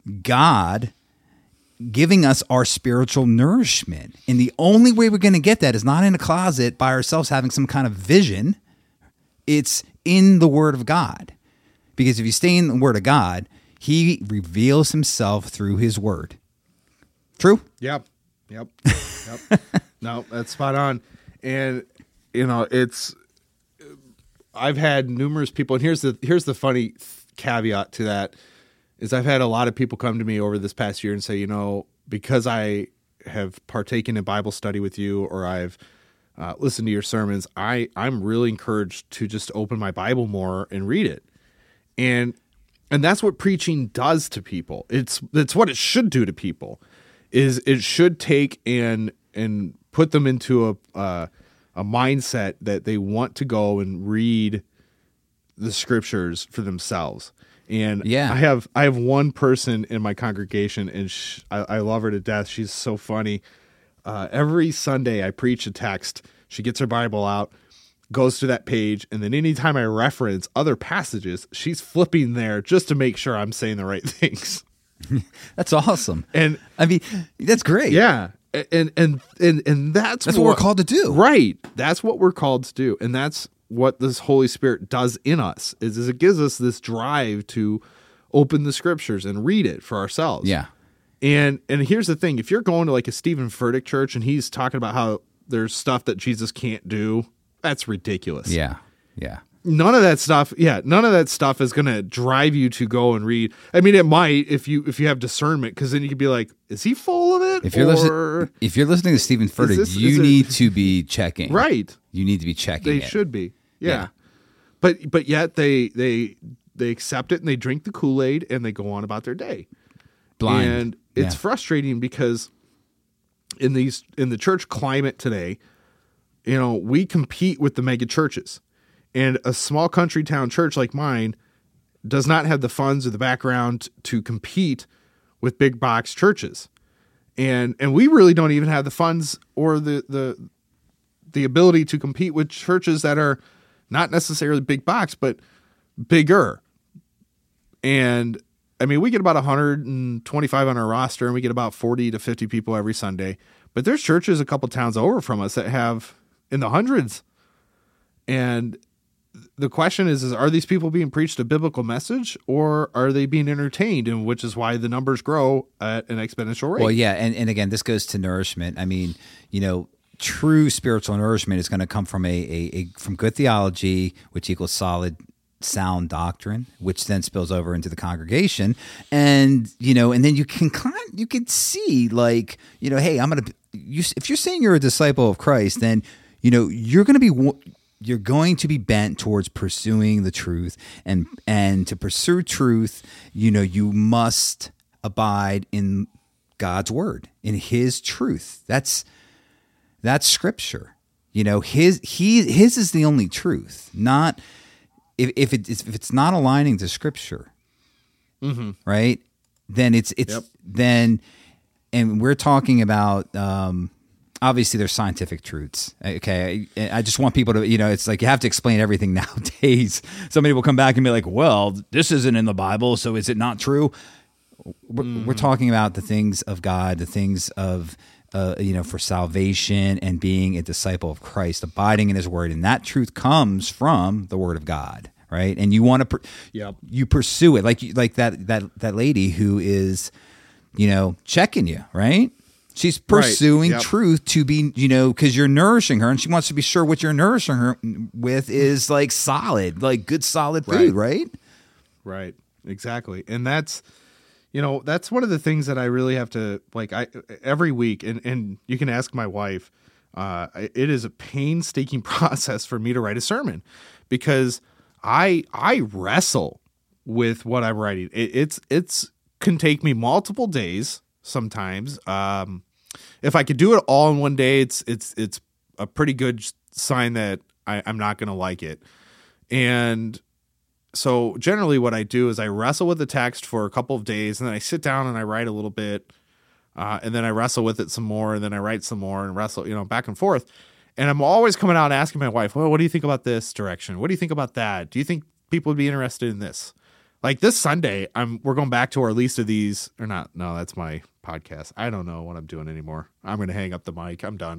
God giving us our spiritual nourishment. And the only way we're going to get that is not in a closet by ourselves having some kind of vision. It's in the Word of God. Because if you stay in the Word of God, he reveals himself through his Word. True? Yep. Yep. Yep. No, that's spot on. And, you know, it's, I've had numerous people, and here's the, here's the funny caveat to that is I've had a lot of people come to me over this past year and say, you know, because I have partaken in Bible study with you, or I've uh, listened to your sermons, I, I'm really encouraged to just open my Bible more and read it. And, and that's what preaching does to people. It's, it's what it should do to people. Is it should take and and put them into a uh, a mindset that they want to go and read the Scriptures for themselves. And Yeah. I have I have one person in my congregation, and sh I, I love her to death. She's so funny. Uh, every Sunday I preach a text. She gets her Bible out, goes to that page, and then anytime I reference other passages, she's flipping there just to make sure I'm saying the right things. That's awesome. And I mean, that's great. yeah, and and and and that's That's what we're called to do. right? That's what we're called to do, and that's what this Holy Spirit does in us. Is, is it gives us this drive to open the scriptures and read it for ourselves. Yeah. And and here's the thing. If you're going to like a Stephen Furtick church and he's talking about how there's stuff that Jesus can't do, that's ridiculous. Yeah. Yeah. None of that stuff, yeah, none of that stuff is going to drive you to go and read. I mean, it might if you if you have discernment, because then you could be like, is he full of it? If you're or listening, if you're listening to Stephen Furtick, this- you is it- need to be checking. Right. You need to be checking. They it. should be. Yeah. Yeah. But but yet they they they accept it and they drink the Kool-Aid and they go on about their day. Blind. And it's Yeah. frustrating because in these in the church climate today, you know, we compete with the mega churches. And a small country town church like mine does not have the funds or the background to compete with big box churches. And and we really don't even have the funds or the the the ability to compete with churches that are not necessarily big box, but bigger. And I mean, we get about one hundred twenty-five on our roster and we get about forty to fifty people every Sunday. But there's churches a couple towns over from us that have in the hundreds. And the question is, is are these people being preached a biblical message or are they being entertained? And which is why the numbers grow at an exponential rate. Well, yeah. And, and again, this goes to nourishment. I mean, you know, true spiritual nourishment is going to come from a, a, a from good theology, which equals solid, sound doctrine, which then spills over into the congregation. And, you know, and then you can kind you can see like, you know, hey, I'm going to, you, if you're saying you're a disciple of Christ, then, you know, you're going to be, you're going to be bent towards pursuing the truth, and, and to pursue truth, you know, you must abide in God's word, in his truth. That's, that's scripture. You know, his, he, his is the only truth, not, If if, it, if it's not aligning to scripture, mm-hmm. right, then it's it's Yep. then, and we're talking about um, obviously there's scientific truths. Okay, I, I just want people to, you know, it's like you have to explain everything nowadays. Somebody will come back and be like, "Well, this isn't in the Bible, so is it not true?" We're, mm. we're talking about the things of God, the things of uh, you know, for salvation and being a disciple of Christ, abiding in his word. And that truth comes from the word of God, right? And you want to, per- yep. you pursue it. Like, like that, that, that lady who is, you know, checking you, right? She's pursuing right. Yep. truth to be, you know, because you're nourishing her and she wants to be sure what you're nourishing her with is like solid, like good, solid food, right? Right. Right. Exactly. And that's, you know, that's one of the things that I really have to, like, I every week, and, and you can ask my wife, uh, it is a painstaking process for me to write a sermon because I I wrestle with what I'm writing. It, it's it's can take me multiple days sometimes. Um, if I could do it all in one day, it's it's it's a pretty good sign that I, I'm not going to like it. And so generally what I do is I wrestle with the text for a couple of days and then I sit down and I write a little bit uh, and then I wrestle with it some more and then I write some more and wrestle, you know, back and forth. And I'm always coming out and asking my wife, well, what do you think about this direction? What do you think about that? Do you think people would be interested in this? Like this Sunday, I'm we're going back to our least of these or not. No, that's my podcast. I don't know what I'm doing anymore. I'm going to hang up the mic. I'm done.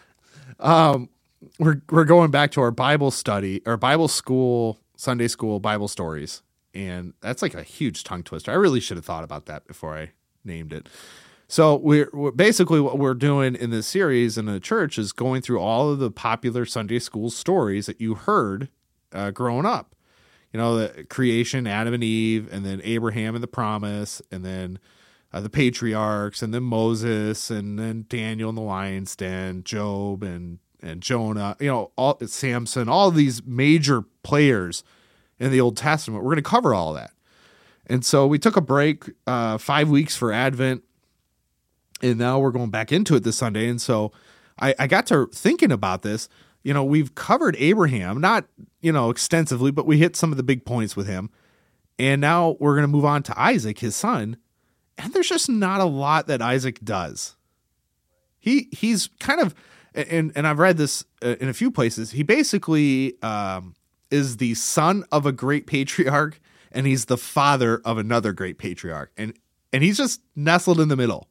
Um, we're, we're going back to our Bible study or Bible school Sunday school Bible stories. And that's like a huge tongue twister. I really should have thought about that before I named it. So we're, we're basically what we're doing in this series in the church is going through all of the popular Sunday school stories that you heard uh, growing up. You know, the creation, Adam and Eve, and then Abraham and the promise, and then uh, the patriarchs, and then Moses, and then Daniel and the lion's den, Job and and Jonah, you know, all Samson, all of these major players in the Old Testament. We're going to cover all that. And so we took a break, uh, five weeks for Advent, and now we're going back into it this Sunday. And so I, I got to thinking about this. You know, we've covered Abraham, not, you know, extensively, but we hit some of the big points with him. And now we're going to move on to Isaac, his son. And there's just not a lot that Isaac does. He he's kind of, and and I've read this in a few places. He basically um, is the son of a great patriarch, and he's the father of another great patriarch, and and he's just nestled in the middle.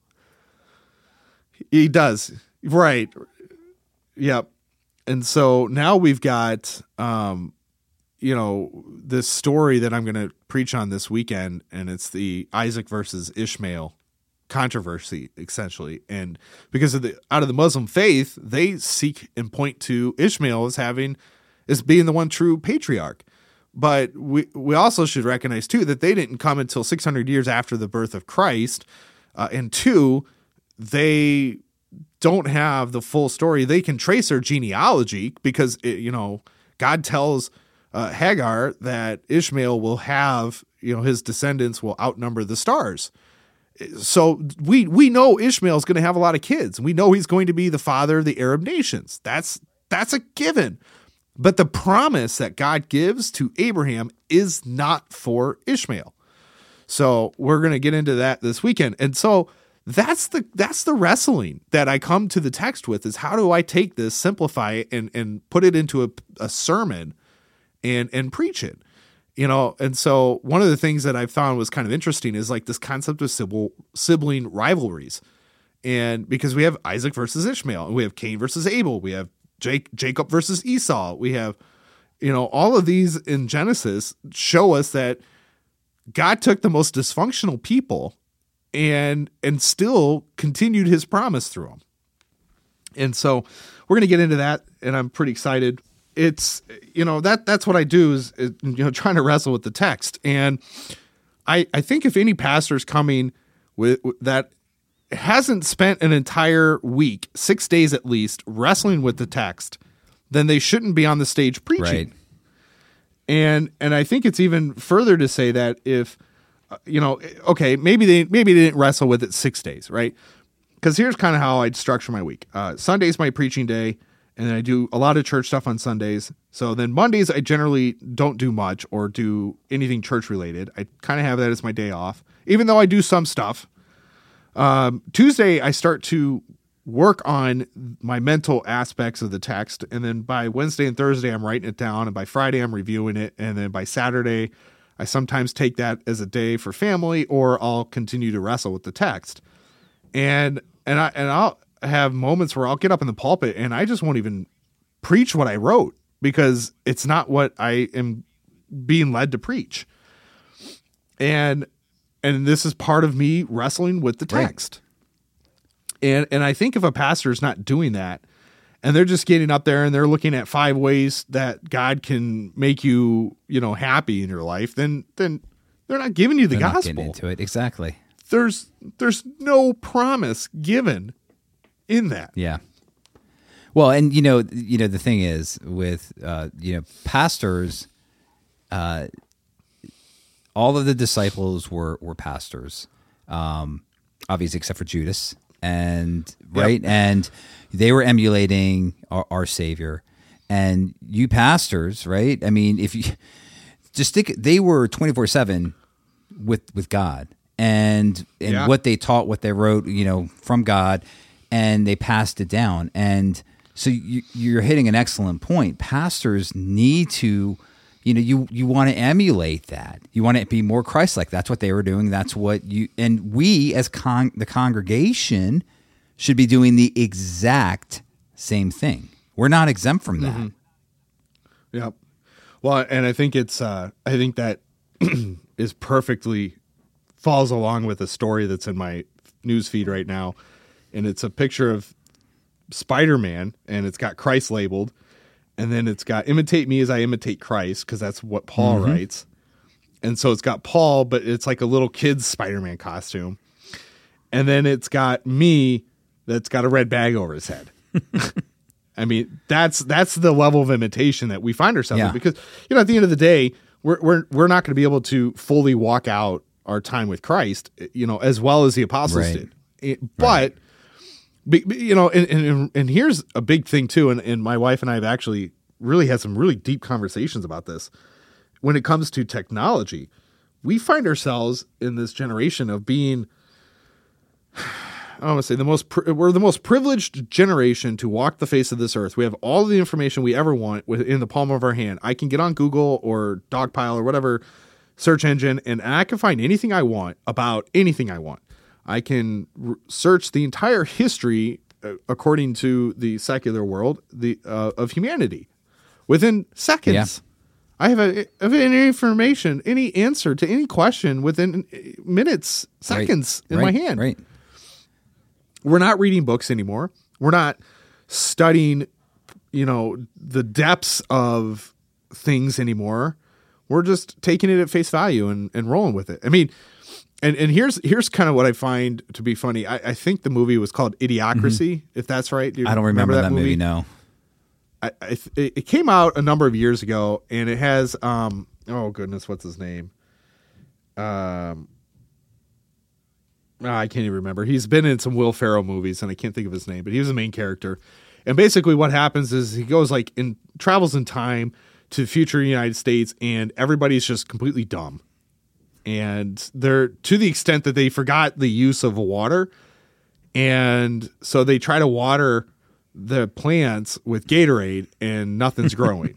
He does, right? Yep. And so now we've got, um, you know, this story that I'm going to preach on this weekend, and it's the Isaac versus Ishmael controversy, essentially. And because of the out of the Muslim faith, they seek and point to Ishmael as having as being the one true patriarch. But we we also should recognize too that they didn't come until six hundred years after the birth of Christ, uh, and two, they don't have the full story. They can trace their genealogy because it, you know, God tells uh, Hagar that Ishmael will have, you know, his descendants will outnumber the stars. So we we know Ishmael's going to have a lot of kids. We know he's going to be the father of the Arab nations. That's that's a given. But the promise that God gives to Abraham is not for Ishmael. So we're going to get into that this weekend. And so that's the that's the wrestling that I come to the text with, is how do I take this, simplify it, and and put it into a, a sermon and and preach it. You know, and so one of the things that I found was kind of interesting is like this concept of sibling, sibling rivalries. And because we have Isaac versus Ishmael, and we have Cain versus Abel, we have Jake, Jacob versus Esau, we have, you know, all of these in Genesis show us that God took the most dysfunctional people and and still continued his promise through them. And so we're going to get into that, and I'm pretty excited. It's, you know, that that's what I do is, is, you know, trying to wrestle with the text. And I I think if any pastor's coming with, with that hasn't spent an entire week, six days at least, wrestling with the text, then they shouldn't be on the stage preaching. Right. And and I think it's even further to say that if, uh, you know, okay, maybe they maybe they didn't wrestle with it six days, right? Because here's kind of how I'd structure my week. Uh, Sunday's my preaching day. And then I do a lot of church stuff on Sundays. So then Mondays, I generally don't do much or do anything church related. I kind of have that as my day off, even though I do some stuff. Um, Tuesday, I start to work on my mental aspects of the text. And then by Wednesday and Thursday, I'm writing it down. And by Friday, I'm reviewing it. And then by Saturday, I sometimes take that as a day for family, or I'll continue to wrestle with the text. And, and I, and I'll, have moments where I'll get up in the pulpit and I just won't even preach what I wrote because it's not what I am being led to preach. And, and this is part of me wrestling with the text. Right. And, and I think if a pastor is not doing that and they're just getting up there and they're looking at five ways that God can make you, you know, happy in your life, then, then they're not giving you the they're gospel. Not getting into it. Exactly. There's, there's no promise given in that. Yeah. Well, and you know, you know, the thing is with, uh, you know, pastors, uh, all of the disciples were, were pastors, um, obviously except for Judas, and right. Yep. And they were emulating our, our Savior, and you pastors, right? I mean, if you just think, they were twenty-four seven with, with God, and, and yeah. what they taught, what they wrote, you know, from God, and they passed it down. And so you, you're hitting an excellent point. Pastors need to, you know, you, you want to emulate that. You want to be more Christ-like. That's what they were doing. That's what you, and we as con, the congregation should be doing the exact same thing. We're not exempt from that. Mm-hmm. Yep. Well, and I think it's, uh, I think that is perfectly falls along with the story that's in my news feed right now. And it's a picture of Spider-Man, and it's got Christ labeled. And then it's got imitate me as I imitate Christ, because that's what Paul mm-hmm. writes. And so it's got Paul, but it's like a little kid's Spider-Man costume. And then it's got me that's got a red bag over his head. I mean, that's that's the level of imitation that we find ourselves yeah. in, because, you know, at the end of the day, we're we're we're not going to be able to fully walk out our time with Christ, you know, as well as the apostles right. did. It, but right. You know, and, and and here's a big thing too, and, and my wife and I have actually really had some really deep conversations about this. When it comes to technology, we find ourselves in this generation of being, I don't want to say the most, we're the most privileged generation to walk the face of this earth. We have all the information we ever want within the palm of our hand. I can get on Google or Dogpile or whatever search engine, and I can find anything I want about anything I want. I can r- search the entire history, uh, according to the secular world, the uh, of humanity, within seconds. I have, a, I have any information, any answer to any question within minutes, seconds right. in right. my hand. Right. We're not reading books anymore. We're not studying, you know, the depths of things anymore. We're just taking it at face value and, and rolling with it. I mean, and, and here's here's kind of what I find to be funny. I, I think the movie was called Idiocracy, mm-hmm. if that's right. Do you I don't remember, remember that, that movie? movie, no. I, I it came out a number of years ago, and it has um oh goodness, what's his name? Um, oh, I can't even remember. He's been in some Will Ferrell movies, and I can't think of his name, but he was the main character. And basically, what happens is he goes like in travels in time to the future United States, and everybody's just completely dumb, and they're to the extent that they forgot the use of water, and so they try to water the plants with Gatorade and nothing's growing.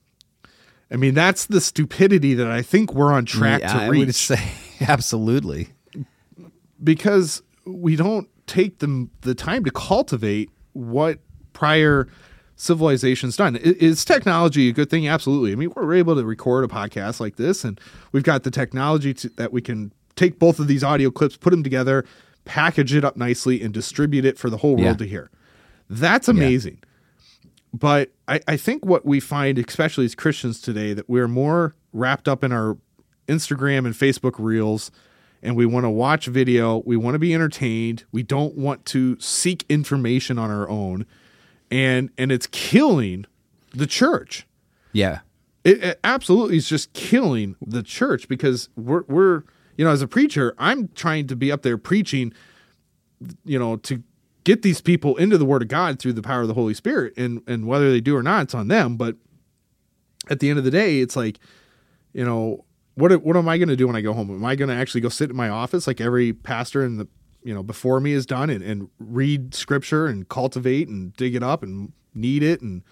I mean, that's the stupidity that I think we're on track yeah, to I reach. Would say absolutely. Because we don't take the, the time to cultivate what prior civilization's done. Is technology a good thing? Absolutely. I mean, we're able to record a podcast like this, and we've got the technology to, that we can take both of these audio clips, put them together, package it up nicely, and distribute it for the whole world yeah. to hear. That's amazing. Yeah. But I, I think what we find, especially as Christians today, that we're more wrapped up in our Instagram and Facebook reels, and we want to watch video. We want to be entertained. We don't want to seek information on our own. And and it's killing the church. Yeah. It, it absolutely is just killing the church, because we're, we're, you know, as a preacher, I'm trying to be up there preaching, you know, to get these people into the Word of God through the power of the Holy Spirit, and, and whether they do or not, it's on them. But at the end of the day, it's like, you know, what what am I going to do when I go home? Am I going to actually go sit in my office like every pastor in the, you know, before me has done, and, and read scripture and cultivate and dig it up and knead it, and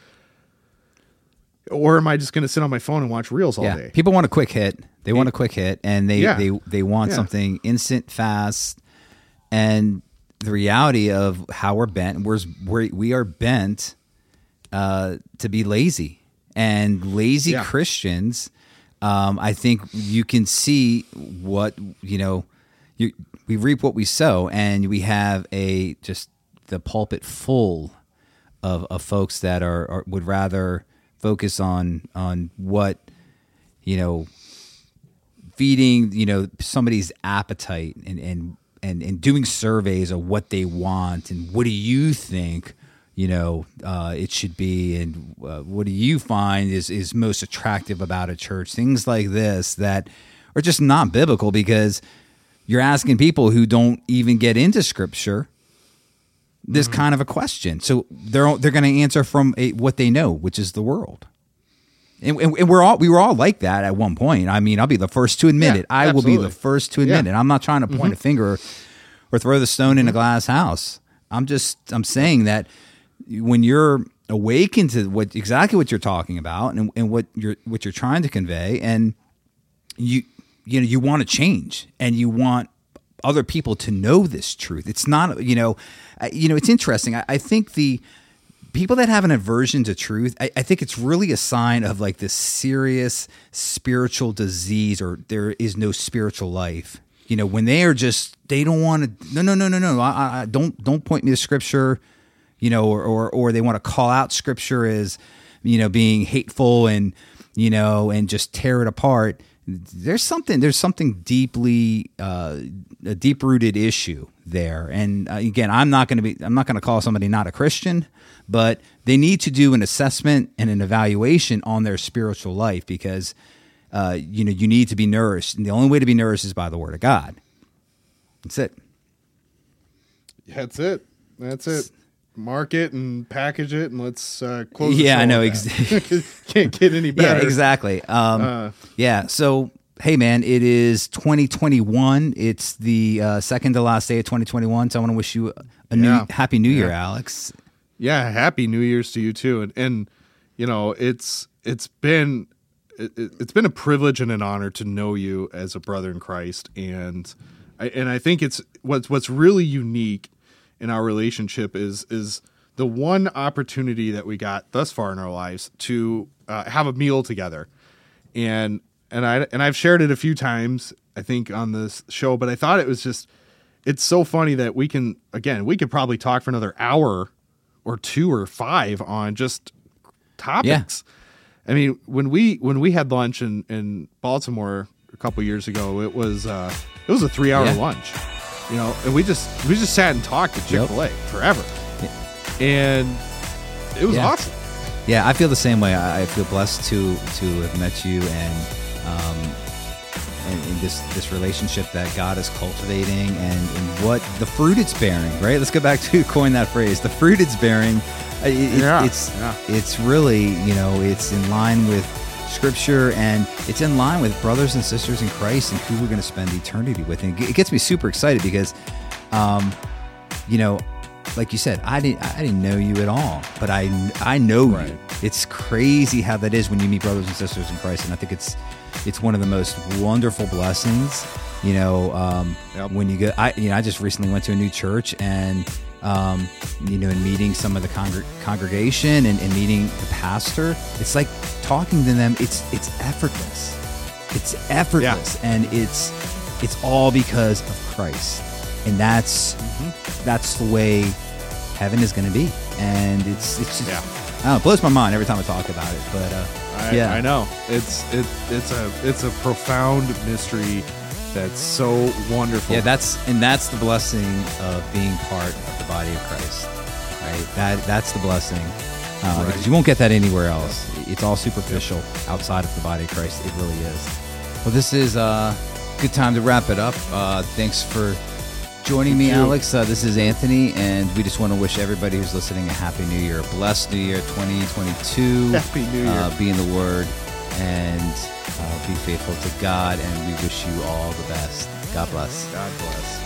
or am I just going to sit on my phone and watch reels all yeah. day? People want a quick hit. They want a quick hit, and they yeah. they they want yeah. something instant, fast, and the reality of how we're bent, we're, we're we are bent uh, to be lazy, and lazy yeah. Christians. Um, I think you can see what you know. You, we reap what we sow, and we have a just the pulpit full of, of folks that are, are would rather focus on on what you know, feeding you know somebody's appetite and and. And, and doing surveys of what they want and what do you think, you know, uh, it should be, and uh, what do you find is, is most attractive about a church? Things like this that are just not biblical, because you're asking people who don't even get into Scripture this mm-hmm. kind of a question. So they're they're going to answer from a, what they know, which is the world. And, and, and we're all we were all like that at one point. I mean, I'll be the first to admit yeah, it. I absolutely. will be the first to admit yeah. it. I'm not trying to point mm-hmm. a finger or, or throw the stone mm-hmm. in a glass house. I'm just I'm saying that when you're awakened to what exactly what you're talking about and, and what you're what you're trying to convey, and you you know you want to change, and you want other people to know this truth. It's not you know you know it's interesting. I, I think the people that have an aversion to truth, I, I think it's really a sign of like this serious spiritual disease, or there is no spiritual life. You know, when they are just, they don't want to, no, no, no, no, no, I, I, don't, don't point me to Scripture, you know, or, or, or they want to call out Scripture as, you know, being hateful and, you know, and just tear it apart. There's something, there's something deeply, uh, a deep rooted issue there. And uh, again, I'm not going to be, I'm not going to call somebody not a Christian, but they need to do an assessment and an evaluation on their spiritual life, because, uh, you know, you need to be nourished. And the only way to be nourished is by the Word of God. That's it. That's it. That's it. Mark it and package it, and let's uh, close the Yeah, show I know. Ex- Can't get any better. Yeah, exactly. Um, uh, yeah, so, hey, man, it is twenty twenty-one. It's the uh, second to last day of twenty twenty-one, so I want to wish you a yeah. new happy New Year, yeah. Alex. Yeah, happy New Year's to you too. And and you know, it's it's been it, it's been a privilege and an honor to know you as a brother in Christ, and I and I think it's what's what's really unique in our relationship is is the one opportunity that we got thus far in our lives to uh, have a meal together. and and I and I've shared it a few times, I think, on this show, but I thought it was just, it's so funny that we can, again, we could probably talk for another hour or two or five on just topics. Yeah. I mean, when we when we had lunch in, in Baltimore a couple years ago, it was uh, it was a three hour yeah. lunch, you know, and we just we just sat and talked at Chick-fil-A yep. forever, yeah. and it was yeah. awesome. Yeah, I feel the same way. I feel blessed to to have met you and um, and, and this this relationship that God is cultivating and, and what the fruit it's bearing. Right? Let's go back to coin that phrase. The fruit it's bearing. It, yeah. It's yeah. it's really, you know, it's in line with Scripture, and it's in line with brothers and sisters in Christ and who we're going to spend eternity with. And it gets me super excited because, um, you know. Like you said, I didn't I didn't know you at all, but I, I know right. you. It's crazy how that is when you meet brothers and sisters in Christ, and I think it's it's one of the most wonderful blessings. You know, um, yep. when you go, I you know, I just recently went to a new church, and um, you know, and meeting some of the congr- congregation and, and meeting the pastor, it's like talking to them. It's it's effortless. It's effortless, yeah. and it's it's all because of Christ. And that's mm-hmm. that's the way heaven is going to be, and it's it's just, yeah. I don't know, it blows my mind every time I talk about it. But uh, I, yeah, I know it's it it's a it's a profound mystery that's so wonderful. Yeah, that's and that's the blessing of being part of the body of Christ, right? That that's the blessing uh, right. because you won't get that anywhere else. It's all superficial outside of the body of Christ. It really is. Well, this is a good time to wrap it up. Uh, thanks for joining me, Alex. Uh, this is Anthony, and we just want to wish everybody who's listening a happy new year, a blessed new year, twenty twenty-two. Happy new year. Uh, be in the Word and uh, be faithful to God, and we wish you all the best. God bless. God bless.